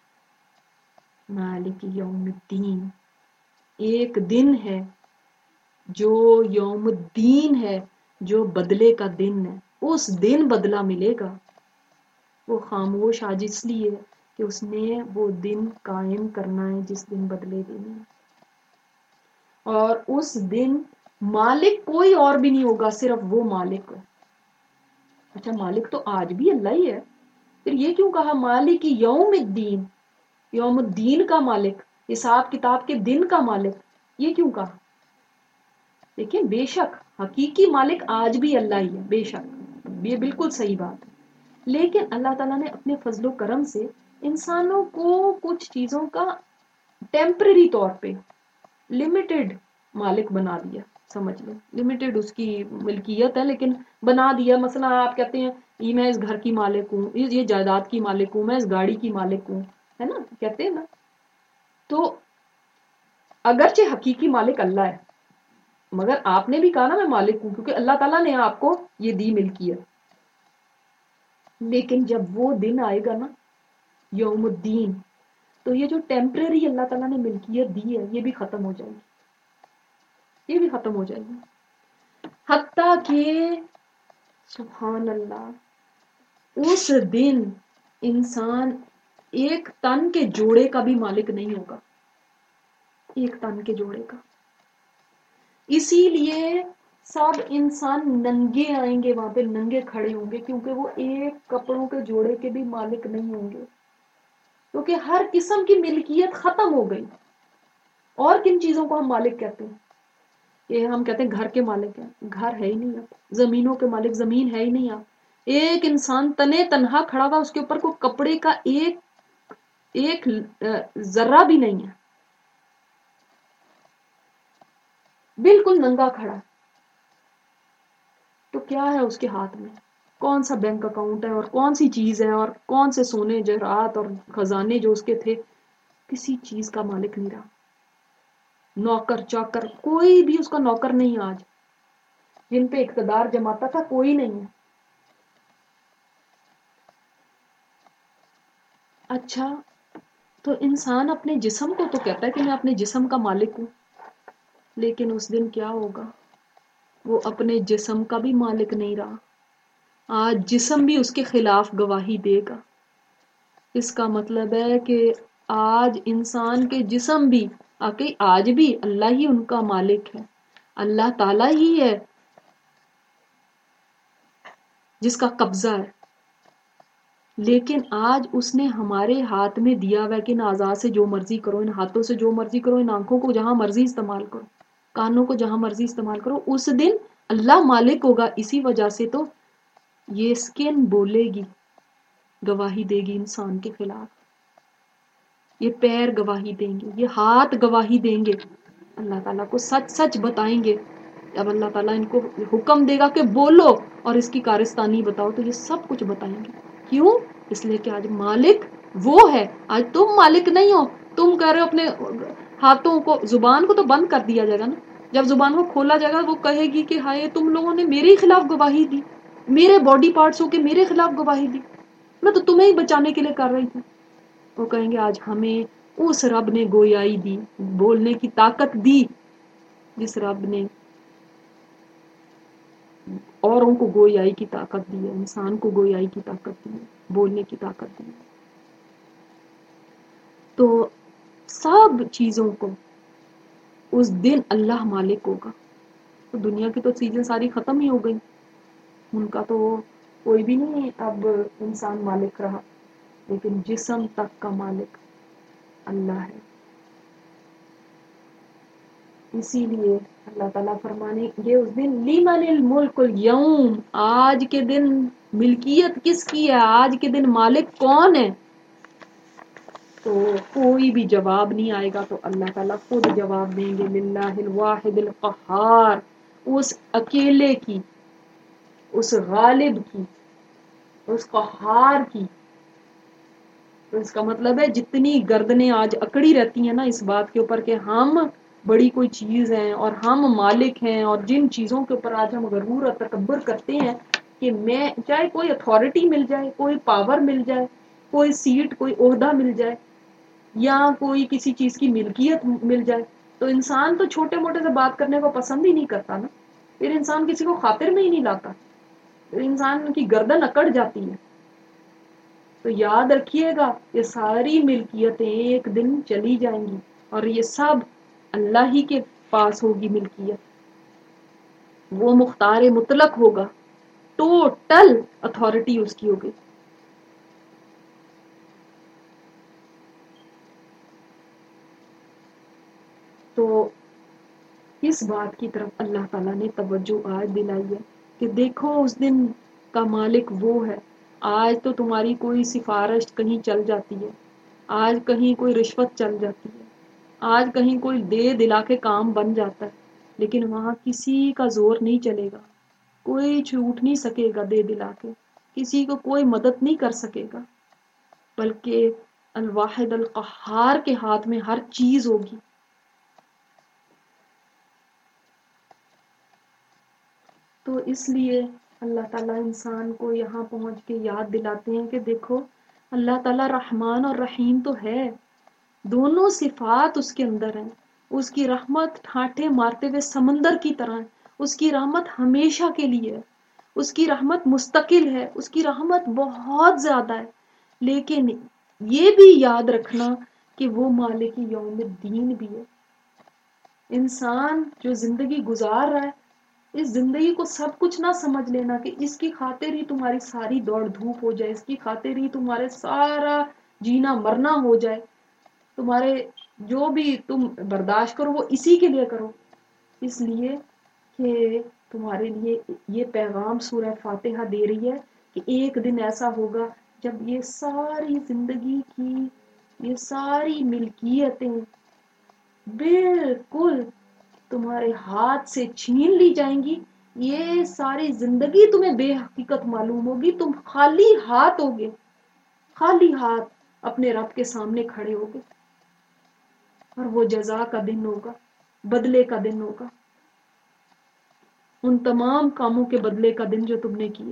مالک یوم الدین، ایک دن ہے جو یوم الدین ہے، جو بدلے کا دن ہے، اس دن بدلہ ملے گا۔ وہ خاموش آج اس لیے کہ اس نے وہ دن قائم کرنا ہے جس دن بدلے دینے ہیں، اور اس دن مالک کوئی اور بھی نہیں ہوگا، صرف وہ مالک ہے۔ اچھا مالک تو آج بھی اللہ ہی ہے، پھر یہ کیوں کہا مالک یوم الدین، یوم الدین کا مالک، حساب کتاب کے دن کا مالک، یہ کیوں کہا؟ دیکھیں بے شک حقیقی مالک آج بھی اللہ ہی ہے، بے شک یہ بالکل صحیح بات ہے، لیکن اللہ تعالیٰ نے اپنے فضل و کرم سے انسانوں کو کچھ چیزوں کا ٹیمپرری طور پہ لمیٹڈ مالک بنا دیا، سمجھ لیں لمیٹڈ اس کی ملکیت ہے لیکن بنا دیا۔ مثلا آپ کہتے ہیں یہ میں اس گھر کی مالک ہوں، یہ جائیداد کی مالک ہوں، میں اس گاڑی کی مالک ہوں، ہے نا، کہتے ہیں نا۔ تو اگرچہ حقیقی مالک اللہ ہے، مگر آپ نے بھی کہا نا میں مالک ہوں، کیونکہ اللہ تعالیٰ نے آپ کو یہ دی ملکیت۔ لیکن جب وہ دن آئے گا نا یوم الدین، تو یہ جو ٹیمپرری اللہ تعالیٰ نے ملکیت دی ہے یہ بھی ختم ہو جائے گی، یہ بھی ختم ہو جائے گی، حتیٰ کہ سبحان اللہ اس دن انسان ایک تن کے جوڑے کا بھی مالک نہیں ہوگا، ایک تن کے جوڑے کا۔ اسی لیے سب انسان ننگے آئیں گے وہاں پہ، ننگے کھڑے ہوں گے، کیونکہ وہ ایک کپڑوں کے جوڑے کے بھی مالک نہیں ہوں گے، کیونکہ ہر قسم کی ملکیت ختم ہو گئی۔ اور کن چیزوں کو ہم مالک کہتے ہیں؟ یہ ہم کہتے ہیں گھر کے مالک ہیں، گھر ہے ہی نہیں اب، زمینوں کے مالک، زمین ہے ہی نہیں اب، ایک انسان تنے تنہا کھڑا ہوا، اس کے اوپر کوئی کپڑے کا ایک ذرہ بھی نہیں ہے، بالکل ننگا کھڑا۔ تو کیا ہے اس کے ہاتھ میں؟ کون سا بینک اکاؤنٹ ہے اور کون سی چیز ہے اور کون سے سونے جواہرات اور خزانے جو اس کے تھے؟ کسی چیز کا مالک نہیں رہا، نوکر چاکر کوئی بھی اس کا نوکر نہیں آج، جن پہ اقتدار جماتا تھا کوئی نہیں ہے۔ اچھا تو انسان اپنے جسم کو تو کہتا ہے کہ میں اپنے جسم کا مالک ہوں، لیکن اس دن کیا ہوگا؟ وہ اپنے جسم کا بھی مالک نہیں رہا، آج جسم بھی اس کے خلاف گواہی دے گا۔ اس کا مطلب ہے کہ آج انسان کے جسم بھی آج بھی اللہ ہی ان کا مالک ہے، اللہ تعالیٰ ہی ہے جس کا قبضہ ہے، لیکن آج اس نے ہمارے ہاتھ میں دیا ہوا کہ ان اعضاء سے جو مرضی کرو، ان ہاتھوں سے جو مرضی کرو، ان آنکھوں کو جہاں مرضی استعمال کرو، کانوں کو جہاں مرضی استعمال کرو۔ اس دن اللہ مالک ہوگا، اسی وجہ سے تو یہ سکن بولے گی، گواہی دے گی انسان کے خلاف، یہ پیر گواہی دیں گے، یہ ہاتھ گواہی دیں گے، اللہ تعالیٰ کو سچ سچ بتائیں گے۔ اب اللہ تعالیٰ ان کو حکم دے گا کہ بولو اور اس کی کارستانی بتاؤ، تو یہ سب کچھ بتائیں گے۔ کیوں؟ اس لیے کہ آج مالک وہ ہے، آج تم مالک نہیں ہو۔ تم کہہ رہے ہو اپنے ہاتھوں کو، زبان کو تو بند کر دیا جائے گا نا، جب زبان کو کھولا جائے گا وہ کہے گی کہ ہائے تم لوگوں نے میرے خلاف گواہی دی، میرے باڈی پارٹس ہو کے میرے خلاف گواہی دی، میں تو تمہیں ہی بچانے کے لیے کر رہی تھی۔ وہ کہیں گے آج ہمیں اس رب نے گویائی دی، بولنے کی طاقت دی، جس رب نے اوروں کو گویائی کی طاقت دی ہے، انسان کو گویائی کی طاقت دی ہے، بولنے کی طاقت دی ہے. تو سب چیزوں کو اس دن اللہ مالک ہوگا. تو دنیا کی تو چیزیں ساری ختم ہی ہو گئی، ان کا تو کوئی بھی نہیں اب انسان مالک رہا، لیکن جسم تک کا مالک اللہ ہے. اسی لیے اللہ تعالیٰ فرمانے یہ اس دن لیمن الملک اليوم، آج کے دن ملکیت کس کی ہے، آج کے دن مالک کون ہے؟ تو کوئی بھی جواب نہیں آئے گا، تو اللہ تعالیٰ خود جواب دیں گے، للہ الواحد القہار، اس اکیلے کی، اس غالب کی، اس قہار کی. تو اس کا مطلب ہے جتنی گردنیں آج اکڑی رہتی ہیں نا اس بات کے اوپر کہ ہم بڑی کوئی چیز ہیں اور ہم مالک ہیں، اور جن چیزوں کے اوپر آج ہم غرور اور تکبر کرتے ہیں کہ میں چاہے کوئی اتھارٹی مل جائے، کوئی پاور مل جائے، کوئی سیٹ، کوئی عہدہ مل جائے، یا کوئی کسی چیز کی ملکیت مل جائے، تو انسان تو چھوٹے موٹے سے بات کرنے کو پسند ہی نہیں کرتا نا. پھر انسان کسی کو خاطر میں ہی نہیں لاتا، پھر انسان کی گردن اکڑ جاتی ہے. تو یاد رکھیے گا یہ ساری ملکیتیں ایک دن چلی جائیں گی، اور یہ سب اللہ ہی کے پاس ہوگی ملکیت. وہ مختار مطلق ہوگا، ٹوٹل اتھارٹی اس کی ہوگی. تو اس بات کی طرف اللہ تعالیٰ نے توجہ آج دلائی ہے کہ دیکھو اس دن کا مالک وہ ہے. آج تو تمہاری کوئی سفارش کہیں چل جاتی ہے، آج کہیں کوئی رشوت چل جاتی ہے، آج کہیں کوئی دے دلا کے کام بن جاتا ہے، لیکن وہاں کسی کا زور نہیں چلے گا، کوئی چھوٹ نہیں سکے گا دے دلا کے، کسی کو کوئی مدد نہیں کر سکے گا، بلکہ الواحد القہار کے ہاتھ میں ہر چیز ہوگی. تو اس لیے اللہ تعالیٰ انسان کو یہاں پہنچ کے یاد دلاتے ہیں کہ دیکھو اللہ تعالیٰ رحمان اور رحیم تو ہے، دونوں صفات اس کے اندر ہیں. اس کی رحمت ٹھاٹھے مارتے ہوئے سمندر کی طرح ہے، اس کی رحمت ہمیشہ کے لیے ہے، اس کی رحمت مستقل ہے، اس کی رحمت بہت زیادہ ہے. لیکن یہ بھی یاد رکھنا کہ وہ مالک یوم الدین بھی ہے. انسان جو زندگی گزار رہا ہے، اس زندگی کو سب کچھ نہ سمجھ لینا کہ اس کی خاطر ہی تمہاری ساری دوڑ دھوپ ہو جائے، اس کی خاطر ہی تمہارے سارا جینا مرنا ہو جائے، تمہارے جو بھی تم برداشت کرو وہ اسی کے لیے کرو. اس لیے کہ تمہارے لیے یہ پیغام سورہ فاتحہ دے رہی ہے کہ ایک دن ایسا ہوگا جب یہ ساری زندگی کی یہ ساری ملکیتیں بالکل تمہارے ہاتھ سے چھین لی جائیں گی. یہ ساری زندگی تمہیں بے حقیقت معلوم ہوگی، تم خالی ہاتھ ہوگے، خالی ہاتھ اپنے رب کے سامنے کھڑے ہوگے، اور وہ جزا کا دن ہوگا، بدلے کا دن ہوگا، ان تمام کاموں کے بدلے کا دن جو تم نے کیے.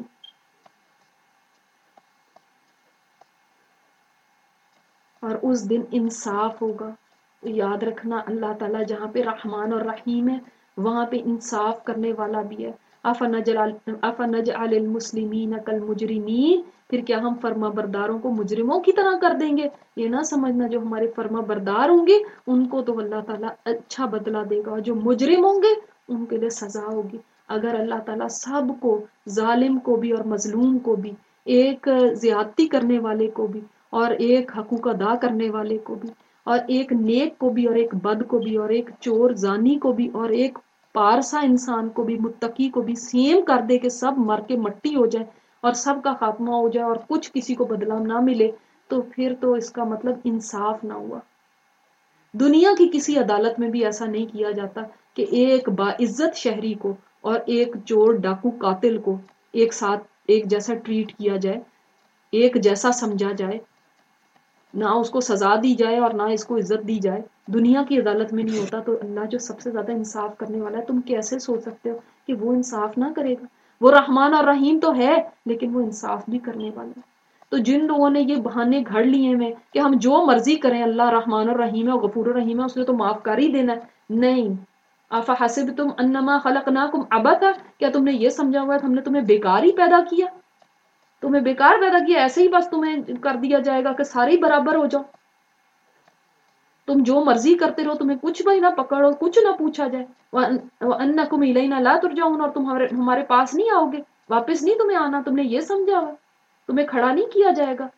اور اس دن انصاف ہوگا. تو یاد رکھنا اللہ تعالیٰ جہاں پہ رحمان اور رحیم ہے وہاں پہ انصاف کرنے والا بھی ہے. افنجعل المسلمین کالمجرمین، پھر کیا ہم فرما برداروں کو مجرموں کی طرح کر دیں گے؟ یہ نہ سمجھنا جو ہمارے فرما بردار ہوں گے ان کو تو اللہ تعالیٰ اچھا بدلہ دے گا، اور جو مجرم ہوں گے ان کے لیے سزا ہوگی. اگر اللہ تعالیٰ سب کو، ظالم کو بھی اور مظلوم کو بھی، ایک زیادتی کرنے والے کو بھی اور ایک حقوق ادا کرنے والے کو بھی، اور ایک نیک کو بھی اور ایک بد کو بھی، اور ایک چور زانی کو بھی اور ایک پارسا انسان کو بھی، متقی کو بھی سیم کر دے کہ سب مر کے مٹی ہو جائے اور سب کا خاتمہ ہو جائے اور کچھ کسی کو بدلہ نہ ملے، تو پھر تو اس کا مطلب انصاف نہ ہوا. دنیا کی کسی عدالت میں بھی ایسا نہیں کیا جاتا کہ ایک باعزت شہری کو اور ایک چور ڈاکو قاتل کو ایک ساتھ ایک جیسا ٹریٹ کیا جائے، ایک جیسا سمجھا جائے، نہ اس کو سزا دی جائے اور نہ اس کو عزت دی جائے. دنیا کی عدالت میں نہیں ہوتا. تو اللہ جو سب سے زیادہ انصاف کرنے والا ہے، تم کیسے سوچ سکتے ہو کہ وہ انصاف نہ کرے گا؟ وہ رحمان اور رحیم تو ہے لیکن وہ انصاف بھی کرنے والا ہے. تو جن لوگوں نے یہ بہانے گھڑ لیے ہیں کہ ہم جو مرضی کریں، اللہ رحمان الرحیم ہے اور غفور الرحیم ہے، اس نے تو معاف کر ہی دینا ہے، نہیں. افحسبتم انما خلقناکم عبثا، کیا تم نے یہ سمجھا ہوا ہے ہم نے تمہیں بیکار ہی پیدا کیا، تمہیں بیکار پیدا کیا، ایسے ہی بس تمہیں کر دیا جائے گا کہ سارے ہی برابر ہو جاؤ، تم جو مرضی کرتے رہو، تمہیں کچھ بھی نہ پکڑو، کچھ نہ پوچھا جائے. وَأَنَّكُمْ إِلَيْنَا لَا تُرْجَعُونَ، اور تم ہمارے پاس نہیں آؤ گے، واپس نہیں تمہیں آنا، تم نے یہ سمجھا ہوا تمہیں کھڑا نہیں کیا جائے گا.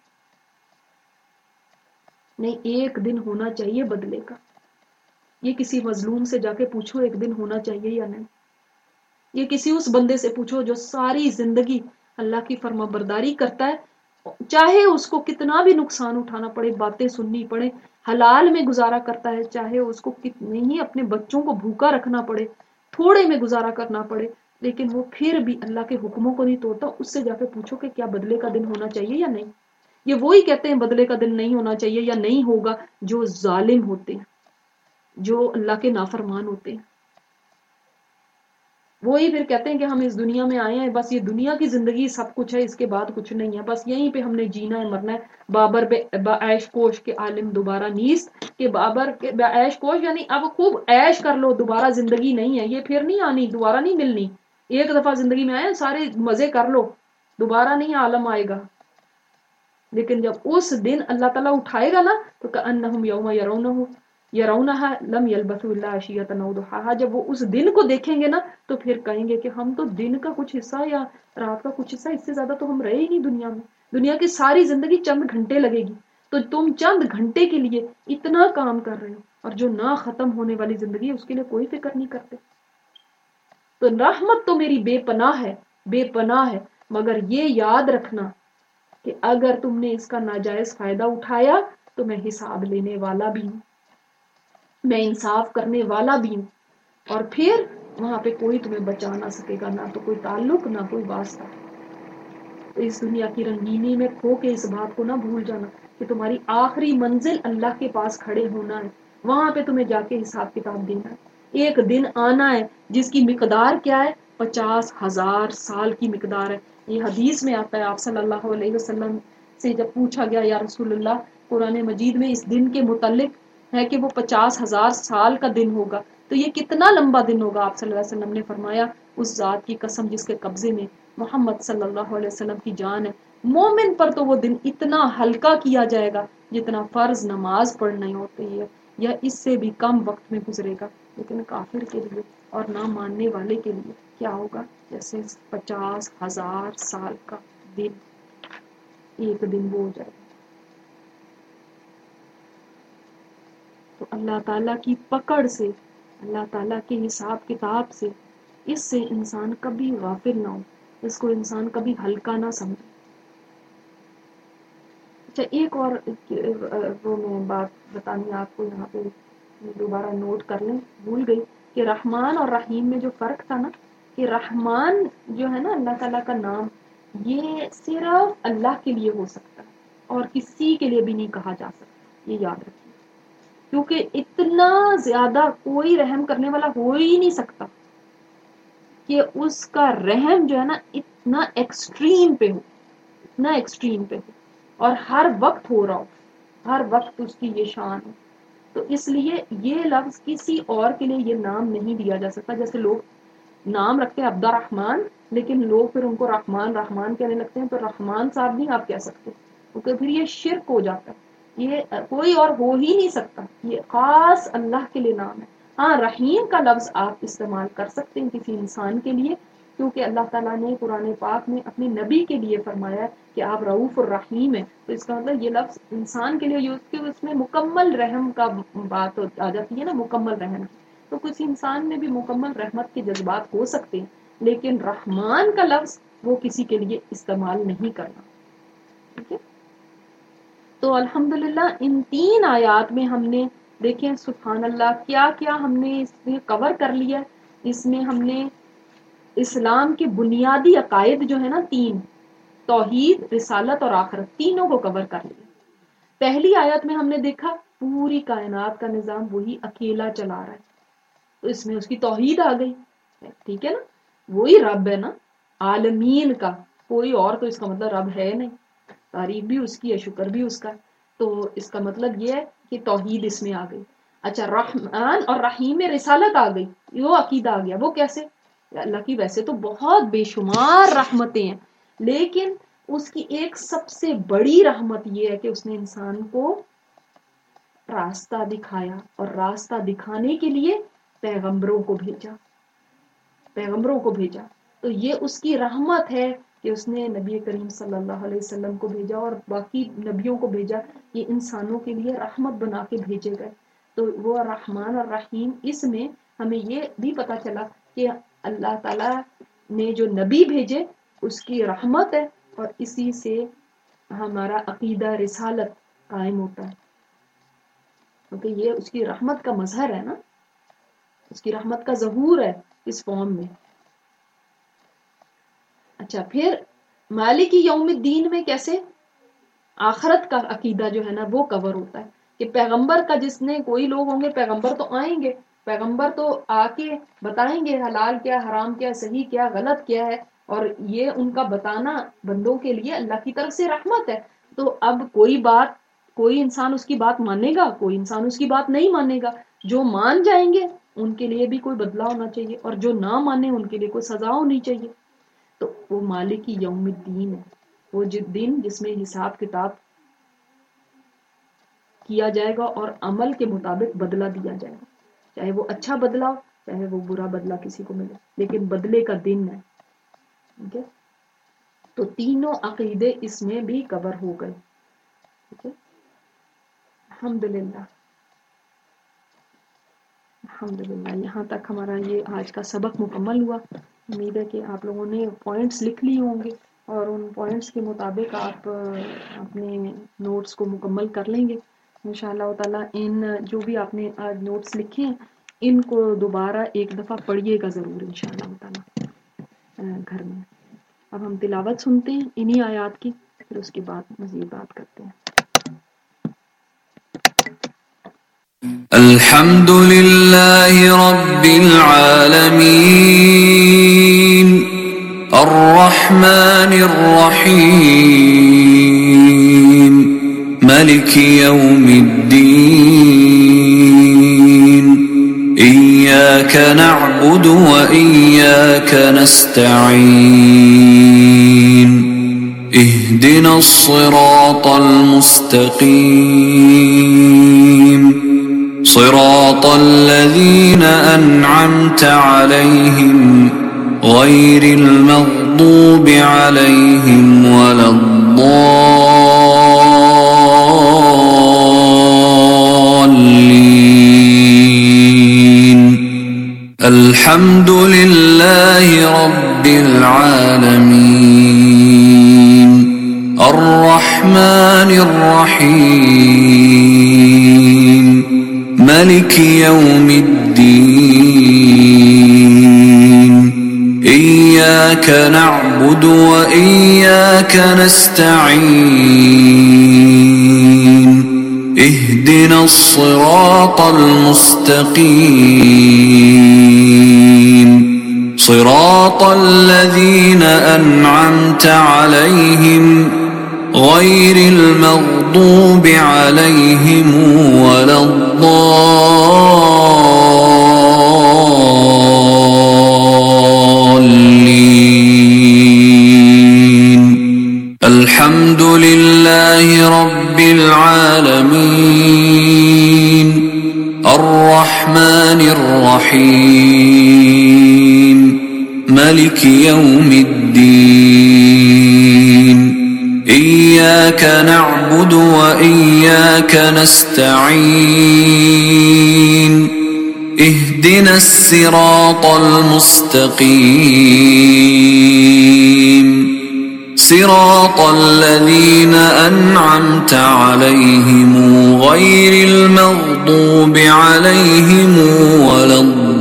نہیں، ایک دن ہونا چاہیے بدلے کا. یہ کسی مظلوم سے جا کے پوچھو ایک دن ہونا چاہیے یا نہیں. یہ کسی اس بندے سے پوچھو جو ساری زندگی اللہ کی فرما برداری کرتا ہے، چاہے اس کو کتنا بھی نقصان اٹھانا پڑے، باتیں سننی پڑے، حلال میں گزارا کرتا ہے، چاہے اس کو کتنے ہی اپنے بچوں کو بھوکا رکھنا پڑے، تھوڑے میں گزارا کرنا پڑے، لیکن وہ پھر بھی اللہ کے حکموں کو نہیں توڑتا. اس سے جا کے پوچھو کہ کیا بدلے کا دن ہونا چاہیے یا نہیں. یہ وہی کہتے ہیں بدلے کا دن نہیں ہونا چاہیے یا نہیں ہوگا جو ظالم ہوتے ہیں، جو اللہ کے نافرمان ہوتے ہیں. وہی پھر کہتے ہیں کہ ہم اس دنیا میں آئے ہیں، بس یہ دنیا کی زندگی سب کچھ ہے، اس کے بعد کچھ نہیں ہے، بس یہیں پہ ہم نے جینا ہے، مرنا ہے. بابر عیش کوش کے عالم دوبارہ نیست، کہ بابر کے عیش کوش یعنی اب خوب عیش کر لو، دوبارہ زندگی نہیں ہے، یہ پھر نہیں آنی، دوبارہ نہیں ملنی. ایک دفعہ زندگی میں آئے سارے مزے کر لو، دوبارہ نہیں عالم آئے گا. لیکن جب اس دن اللہ تعالیٰ اٹھائے گا نا تو کأنہم یوم یرونہا لم یلبثوا الا عشیۃ او ضحاہا، جب وہ اس دن کو دیکھیں گے نا تو پھر کہیں گے کہ ہم تو دن کا کچھ حصہ یا رات کا کچھ حصہ، اس سے زیادہ تو ہم رہے ہی نہیں دنیا میں. دنیا کی ساری زندگی چند گھنٹے لگے گی، تو تم چند گھنٹے کے لیے اتنا کام کر رہے ہو، اور جو نہ ختم ہونے والی زندگی ہے اس کے لیے کوئی فکر نہیں کرتے. تو رحمت تو میری بے پناہ ہے، بے پناہ ہے، مگر یہ یاد رکھنا کہ اگر تم نے اس کا ناجائز فائدہ اٹھایا تو میں حساب لینے والا بھی ہوں، میں انصاف کرنے والا بھی ہوں، اور پھر وہاں پہ کوئی تمہیں بچا نہ سکے گا، نہ تو کوئی تعلق نہ کوئی واسطہ. تو اس دنیا کی رنگینی میں کھو کے اس بات کو نہ بھول جانا کہ تمہاری آخری منزل اللہ کے پاس کھڑے ہونا ہے، وہاں پہ تمہیں جا کے حساب کتاب دینا ہے. ایک دن آنا ہے جس کی مقدار کیا ہے، 50,000 سال کی مقدار ہے. یہ حدیث میں آتا ہے، آپ صلی اللہ علیہ وسلم سے جب پوچھا گیا یا رسول اللہ قرآن مجید میں اس دن کے متعلق ہے کہ وہ 50,000 سال کا دن ہوگا، تو یہ کتنا لمبا دن ہوگا. آپ صلی اللہ علیہ وسلم نے فرمایا اس ذات کی قسم جس کے قبضے میں محمد صلی اللہ علیہ وسلم کی جان ہے، مومن پر تو وہ دن اتنا ہلکا کیا جائے گا جتنا فرض نماز پڑھنا ہوتی ہے، یا اس سے بھی کم وقت میں گزرے گا. لیکن کافر کے لیے اور نہ ماننے والے کے لیے کیا ہوگا، جیسے 50,000 سال کا دن ایک دن وہ ہو جائے. تو اللہ تعالیٰ کی پکڑ سے، اللہ تعالیٰ کے حساب کتاب سے، اس سے انسان کبھی غافل نہ ہو، اس کو انسان کبھی ہلکا نہ سمجھے. اچھا، ایک اور وہ میں بات بتانی آپ کو یہاں پہ دوبارہ نوٹ کر لیں، بھول گئی، کہ رحمان اور رحیم میں جو فرق تھا نا، کہ رحمان جو ہے نا اللہ تعالیٰ کا نام، یہ صرف اللہ کے لیے ہو سکتا ہے اور کسی کے لیے بھی نہیں کہا جا سکتا، یہ یاد رکھیے، کیونکہ اتنا زیادہ کوئی رحم کرنے والا ہو ہی نہیں سکتا کہ اس کا رحم جو ہے نا اتنا ایکسٹریم پہ ہو، اتنا ایکسٹریم پہ ہو اور ہر وقت ہو رہا ہو، ہر وقت اس کی یہ شان ہے. تو اس لیے یہ لفظ کسی اور کے لیے یہ نام نہیں دیا جا سکتا. جیسے لوگ نام رکھتے ہیں عبد الرحمن، لیکن لوگ پھر ان کو رحمان رحمان کہنے لگتے ہیں، تو رحمان صاحب نہیں آپ کہہ سکتے، کیونکہ پھر یہ شرک ہو جاتا ہے، یہ کوئی اور ہو ہی نہیں سکتا، یہ خاص اللہ کے لیے نام ہے. ہاں، رحیم کا لفظ آپ استعمال کر سکتے ہیں کسی انسان کے لیے، کیونکہ اللہ تعالیٰ نے قرآن پاک میں اپنے نبی کے لیے فرمایا کہ آپ رؤوف الرحیم ہیں، تو اس کا مطلب یہ لفظ انسان کے لیے یوز کہ اس میں مکمل رحم کا بات آ جاتی ہے نا، مکمل رحم. تو کسی انسان میں بھی مکمل رحمت کے جذبات ہو سکتے ہیں، لیکن رحمان کا لفظ وہ کسی کے لیے استعمال نہیں کرنا. ٹھیک ہے، تو الحمدللہ ان 3 آیات میں ہم نے دیکھیں سبحان اللہ کیا کیا ہم نے اس میں کور کر لیا. اس میں ہم نے اسلام کے بنیادی عقائد جو ہے نا 3، توحید، رسالت اور آخرت، تینوں کو کور کر لیا. پہلی آیت میں ہم نے دیکھا پوری کائنات کا نظام وہی اکیلا چلا رہا ہے، تو اس میں اس کی توحید آ گئی. ٹھیک ہے نا، وہی رب ہے نا عالمین کا، کوئی اور تو اس کا مطلب رب ہے نہیں. تعریف بھی اس کی ہے، شکر بھی اس کا. تو اس کا مطلب یہ ہے کہ توحید اس میں آ گئی. اچھا، رحمان اور رحیم میں رسالت آ گئی، وہ عقیدہ آ گیا. وہ کیسے؟ اللہ کی ویسے تو بہت بے شمار رحمتیں ہیں، لیکن اس کی ایک سب سے بڑی رحمت یہ ہے کہ اس نے انسان کو راستہ دکھایا، اور راستہ دکھانے کے لیے پیغمبروں کو بھیجا. پیغمبروں کو بھیجا. تو یہ اس کی رحمت ہے کہ اس نے نبی کریم صلی اللہ علیہ وسلم کو بھیجا اور باقی نبیوں کو بھیجا. یہ انسانوں کے لیے رحمت بنا کے بھیجے گئے. تو وہ رحمان اور رحیم، اس میں ہمیں یہ بھی پتا چلا کہ اللہ تعالی نے جو نبی بھیجے اس کی رحمت ہے، اور اسی سے ہمارا عقیدہ رسالت قائم ہوتا ہے، کیونکہ یہ اس کی رحمت کا مظہر ہے نا، اس کی رحمت کا ظہور ہے اس فارم میں. اچھا، پھر مالک یوم الدین میں کیسے آخرت کا عقیدہ جو ہے نا وہ کور ہوتا ہے کہ پیغمبر کا، جس نے کوئی لوگ ہوں گے، پیغمبر تو آئیں گے، پیغمبر تو آ کے بتائیں گے حلال کیا، حرام کیا، صحیح کیا، غلط کیا ہے، اور یہ ان کا بتانا بندوں کے لیے اللہ کی طرف سے رحمت ہے. تو اب کوئی انسان اس کی بات مانے گا، کوئی انسان اس کی بات نہیں مانے گا. جو مان جائیں گے ان کے لیے بھی کوئی بدلہ ہونا چاہیے، اور جو نہ مانے ان کے لیے کوئی سزا ہونی چاہیے. تو وہ مالک یوم الدین ہے، وہ دن جس میں حساب کتاب کیا جائے گا اور عمل کے مطابق بدلہ دیا جائے گا، چاہے وہ اچھا بدلہ ہو، چاہے وہ برا بدلہ کسی کو ملے، لیکن بدلے کا دن ہے. ٹھیک ہے، تو تینوں عقیدے اس میں بھی کور ہو گئے. ٹھیک ہے، الحمدللہ. الحمدللہ یہاں تک ہمارا یہ آج کا سبق مکمل ہوا. امید ہے کہ آپ لوگوں نے پوائنٹس لکھ لی ہوں گے، اور ان پوائنٹس کے مطابق آپ اپنے نوٹس کو مکمل کر لیں گے انشاءاللہ تعالیٰ. ان جو بھی آپ نے آج نوٹس لکھے ہیں ان کو دوبارہ ایک دفعہ پڑھیے گا ضرور انشاءاللہ تعالیٰ گھر میں. اب ہم تلاوت سنتے ہیں انہی آیات کی، پھر اس کے بعد مزید بات کرتے ہیں. الحمد لله رب العالمين الرحمن الرحيم ملك يوم الدين إياك نعبد وإياك نستعين اهدنا الصراط المستقيم صراط الذين أنعمت عليهم غير المغضوب عليهم ولا الضالين. الحمد لله رب العالمين الرحمن الرحيم ملك يوم الدين إياك نعبد وإياك نستعين اهدنا الصراط المستقيم صراط الذين أنعمت عليهم غير المغضوب عليهم ولا الضالين. الحمد لله رب العالمين الرحمن الرحيم ملك يوم الدين إياك نعبد وإياك نستعين اهدنا الصراط المستقيم صراط الذين أنعمت عليهم غير المغضوب عليهم ولا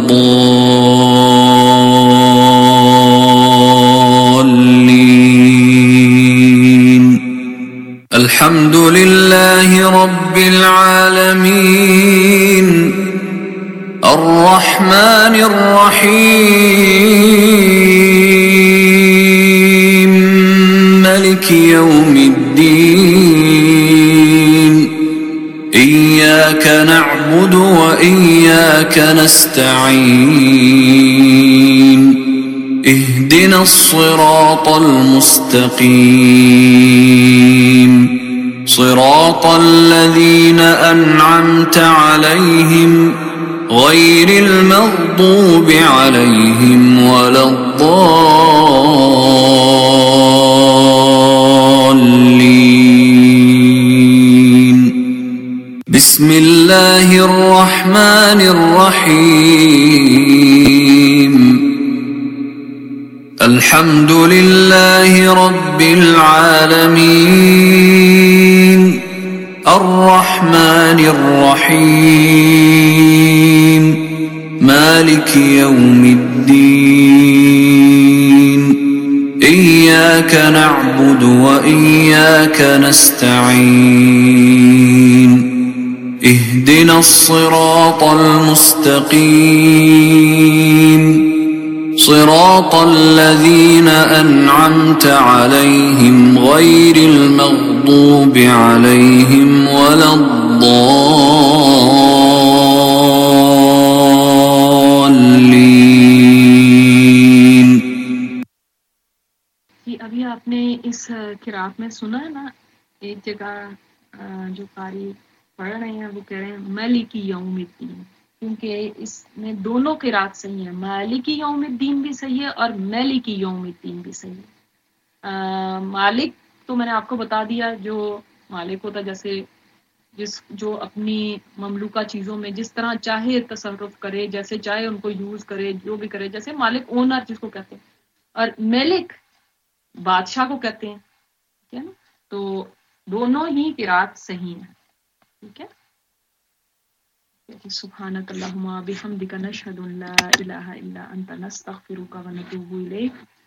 الضالين. الحمد لله رب العالمين الرحمن الرحيم ملك يوم الدين إياك نعبد وإياك نستعين اهدنا الصراط المستقيم صراط الذين أنعمت عليهم غير المغضوب عليهم ولا الضالين بسم الله الرحمن الرحيم الحمد لله رب العالمين الرحمن الرحيم مالك يوم الدين إياك نعبد وإياك نستعين اهدنا الصراط المستقيم صراط الذين أنعمت عليهم غير المغضوب عليهم ولا الضالين. ابھی آپ نے اس قرات میں سنا ہے نا، ایک جگہ جو قاری پڑھ رہے ہیں وہ کہہ رہے ہیں مالک یوم الدین، کیونکہ اس میں دونوں قرات صحیح ہیں، مالک یوم الدین بھی صحیح ہے اور مالک یوم الدین بھی صحیح ہے۔ مالک تو میں نے آپ کو بتا دیا، جو مالک ہوتا جیسے جو اپنی مملوکہ چیزوں میں جس طرح چاہے تصرف کرے، جیسے چاہے ان کو یوز کرے، جو بھی کرے، جیسے مالک اونر جس کو کہتے ہیں، اور ملک بادشاہ کو کہتے ہیں، ٹھیک ہے نا؟ تو دونوں ہی قرات صحیح ہیں، ٹھیک ہے؟ سبحانک اللہم بحمدک نشہد ان لا الہ الا انت نستغفرک ونتوب الیک.